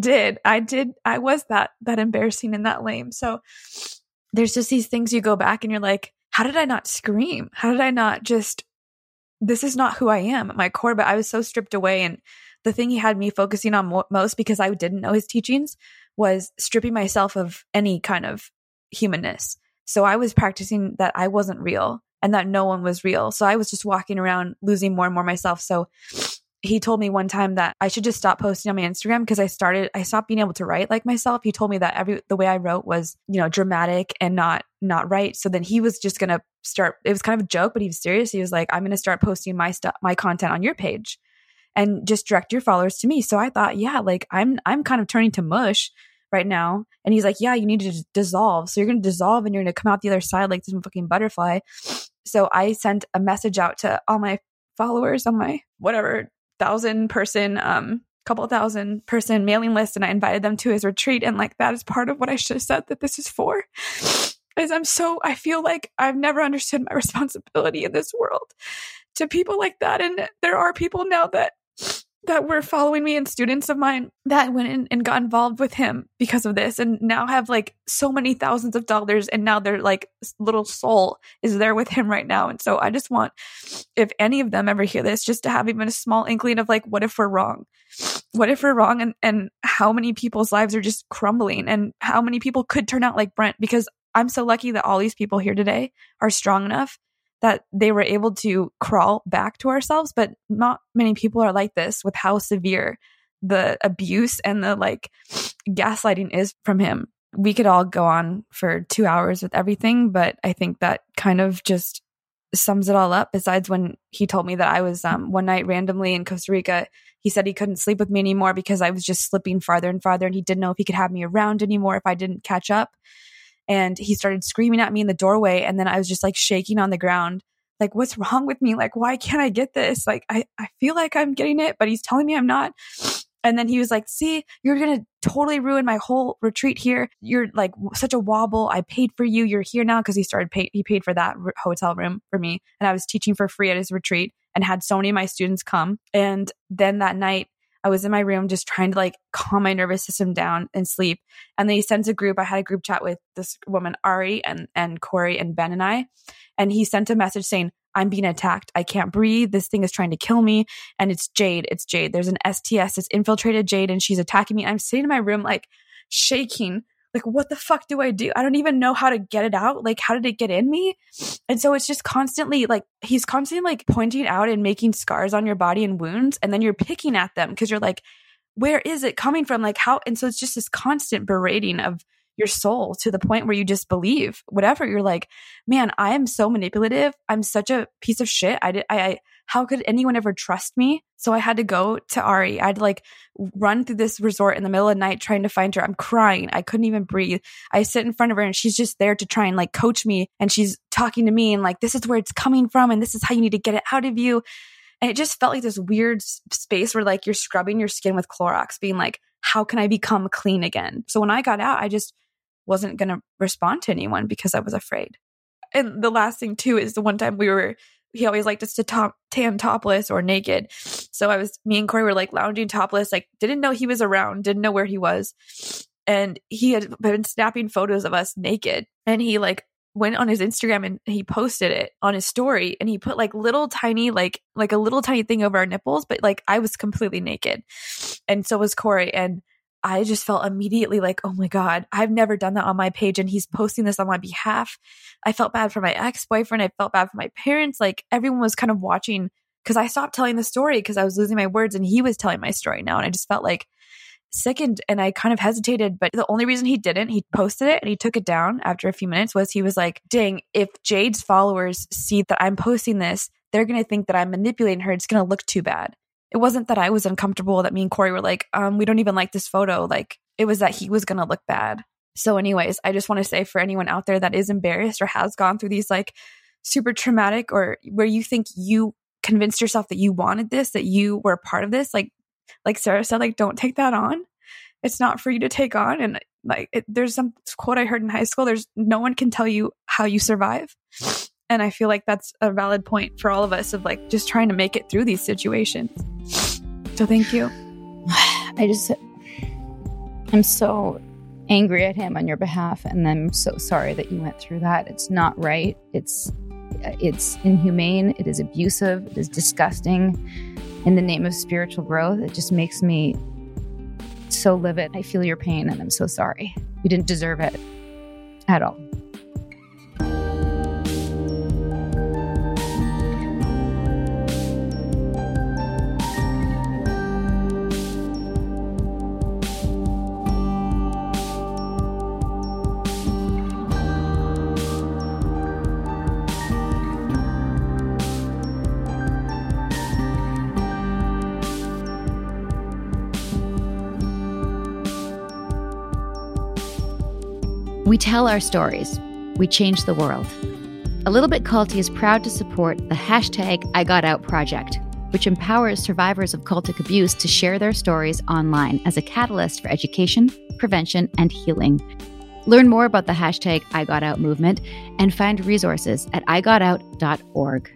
was that embarrassing and that lame. So there's just these things you go back and you're like, how did I not scream? How did I not just, this is not who I am at my core, but I was so stripped away. And the thing he had me focusing on most, because I didn't know his teachings, was stripping myself of any kind of humanness. So I was practicing that I wasn't real and that no one was real. So I was just walking around losing more and more myself. So he told me one time that I should just stop posting on my Instagram because I stopped being able to write like myself. He told me that the way I wrote was, dramatic and not right. So then he was just going to start, it was kind of a joke, but he was serious. He was like, I'm going to start posting my content on your page and just direct your followers to me. So I thought, yeah, like I'm kind of turning to mush right now. And he's like, yeah, you need to dissolve. So you're going to dissolve and you're going to come out the other side like some fucking butterfly. So I sent a message out to all my followers on my whatever 1,000-person, couple thousand person mailing list. And I invited them to his retreat. And like, that is part of what I should have said that this is for. Is I feel like I've never understood my responsibility in this world to people like that. And there are people now that were following me and students of mine that went in and got involved with him because of this and now have like so many thousands of dollars and now their like little soul is there with him right now. And so I just want, if any of them ever hear this, just to have even a small inkling of like, what if we're wrong? What if we're wrong? And how many people's lives are just crumbling and how many people could turn out like Brent? Because I'm so lucky that all these people here today are strong enough that they were able to crawl back to ourselves, but not many people are like this with how severe the abuse and the like gaslighting is from him. We could all go on for 2 hours with everything, but I think that kind of just sums it all up. Besides when he told me that I was one night randomly in Costa Rica, he said he couldn't sleep with me anymore because I was just slipping farther and farther and he didn't know if he could have me around anymore if I didn't catch up. And he started screaming at me in the doorway. And then I was just like shaking on the ground. Like, what's wrong with me? Like, why can't I get this? Like, I feel like I'm getting it, but he's telling me I'm not. And then he was like, see, you're going to totally ruin my whole retreat here. You're like such a wobble. I paid for you. You're here now. Cause he paid for that hotel room for me. And I was teaching for free at his retreat and had so many of my students come. And then that night, I was in my room just trying to like calm my nervous system down and sleep. And then he sent a group. I had a group chat with this woman, Ari and Corey and Ben and I. And he sent a message saying, I'm being attacked. I can't breathe. This thing is trying to kill me. And it's Jade. It's Jade. There's an STS. It's infiltrated Jade and she's attacking me. I'm sitting in my room like shaking. Like, what the fuck do? I don't even know how to get it out. Like, how did it get in me? And so it's just constantly like, he's constantly like pointing out and making scars on your body and wounds. And then you're picking at them because you're like, where is it coming from? Like how? And so it's just this constant berating of your soul to the point where you just believe whatever. You're like, man, I am so manipulative. I'm such a piece of shit. How could anyone ever trust me? So I had to go to Ari. I'd like run through this resort in the middle of the night trying to find her. I'm crying. I couldn't even breathe. I sit in front of her and she's just there to try and like coach me. And she's talking to me and like, this is where it's coming from. And this is how you need to get it out of you. And it just felt like this weird space where like you're scrubbing your skin with Clorox, being like, how can I become clean again? So when I got out, I just wasn't going to respond to anyone because I was afraid. And the last thing too is the one time we were he always liked us to tan topless or naked. So me and Corey were like lounging topless, like didn't know he was around, didn't know where he was. And he had been snapping photos of us naked. And he like went on his Instagram and he posted it on his story. And he put like little tiny, like a little tiny thing over our nipples, but like I was completely naked. And so was Corey. And I just felt immediately like, oh my God, I've never done that on my page. And he's posting this on my behalf. I felt bad for my ex-boyfriend. I felt bad for my parents. Like everyone was kind of watching because I stopped telling the story because I was losing my words and he was telling my story now. And I just felt like sickened and I kind of hesitated. But the only reason he posted it and he took it down after a few minutes was he was like, dang, if Jade's followers see that I'm posting this, they're going to think that I'm manipulating her. It's going to look too bad. It wasn't that I was uncomfortable, that me and Corey were like, we don't even like this photo. Like it was that he was going to look bad. So anyways, I just want to say for anyone out there that is embarrassed or has gone through these like super traumatic or where you think you convinced yourself that you wanted this, that you were a part of this, like Sarah said, like, don't take that on. It's not for you to take on. And like, there's some quote I heard in high school, there's no one can tell you how you survive. And I feel like that's a valid point for all of us of like just trying to make it through these situations. So thank you. I'm so angry at him on your behalf. And I'm so sorry that you went through that. It's not right. It's inhumane. It is abusive. It is disgusting. In the name of spiritual growth, it just makes me so livid. I feel your pain and I'm so sorry. You didn't deserve it at all. We tell our stories. We change the world. A Little Bit Culty is proud to support the #IGotOut project, which empowers survivors of cultic abuse to share their stories online as a catalyst for education, prevention, and healing. Learn more about the #IGotOut movement and find resources at igotout.org.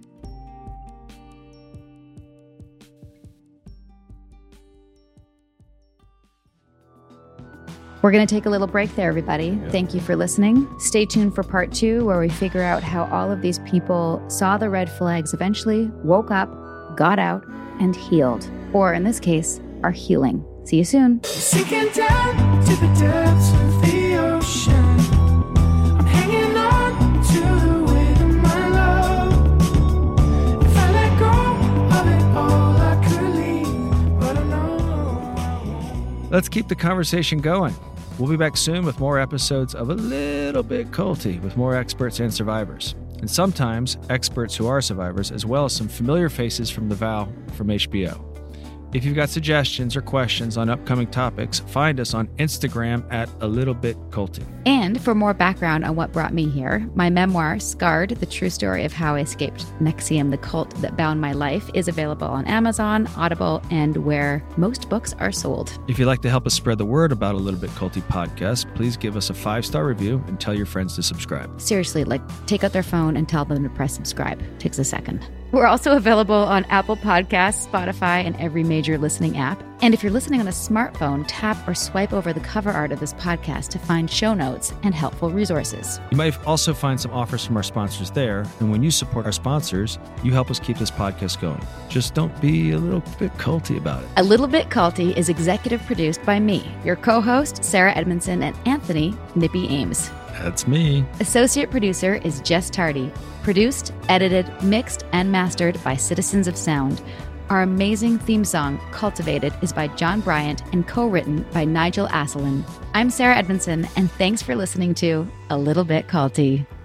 We're going to take a little break there, everybody. Yeah. Thank you for listening. Stay tuned for part 2, where we figure out how all of these people saw the red flags eventually, woke up, got out, and healed. Or in this case, are healing. See you soon. Sinking down to the depths of the ocean. I'm hanging on to the weight of my love. If I let go of it all, I could leave, but I know I won't. Let's keep the conversation going. We'll be back soon with more episodes of A Little Bit Culty with more experts and survivors. And sometimes experts who are survivors, as well as some familiar faces from The Vow from HBO. If you've got suggestions or questions on upcoming topics, find us on Instagram at A Little Bit Culty. And for more background on what brought me here, my memoir, Scarred, the true story of how I escaped NXIVM, the cult that bound my life, is available on Amazon, Audible, and where most books are sold. If you'd like to help us spread the word about A Little Bit Culty podcast, please give us a 5-star review and tell your friends to subscribe. Seriously, take out their phone and tell them to press subscribe. Takes a second. We're also available on Apple Podcasts, Spotify, and every major listening app. And if you're listening on a smartphone, tap or swipe over the cover art of this podcast to find show notes and helpful resources. You might also find some offers from our sponsors there. And when you support our sponsors, you help us keep this podcast going. Just don't be a little bit culty about it. A Little Bit Culty is executive produced by me, your co-host, Sarah Edmondson, and Anthony Nippy Ames. That's me. Associate producer is Jess Tardy. Produced, edited, mixed, and mastered by Citizens of Sound. Our amazing theme song, Cultivated, is by John Bryant and co-written by Nigel Asselin. I'm Sarah Edmondson, and thanks for listening to A Little Bit Culty.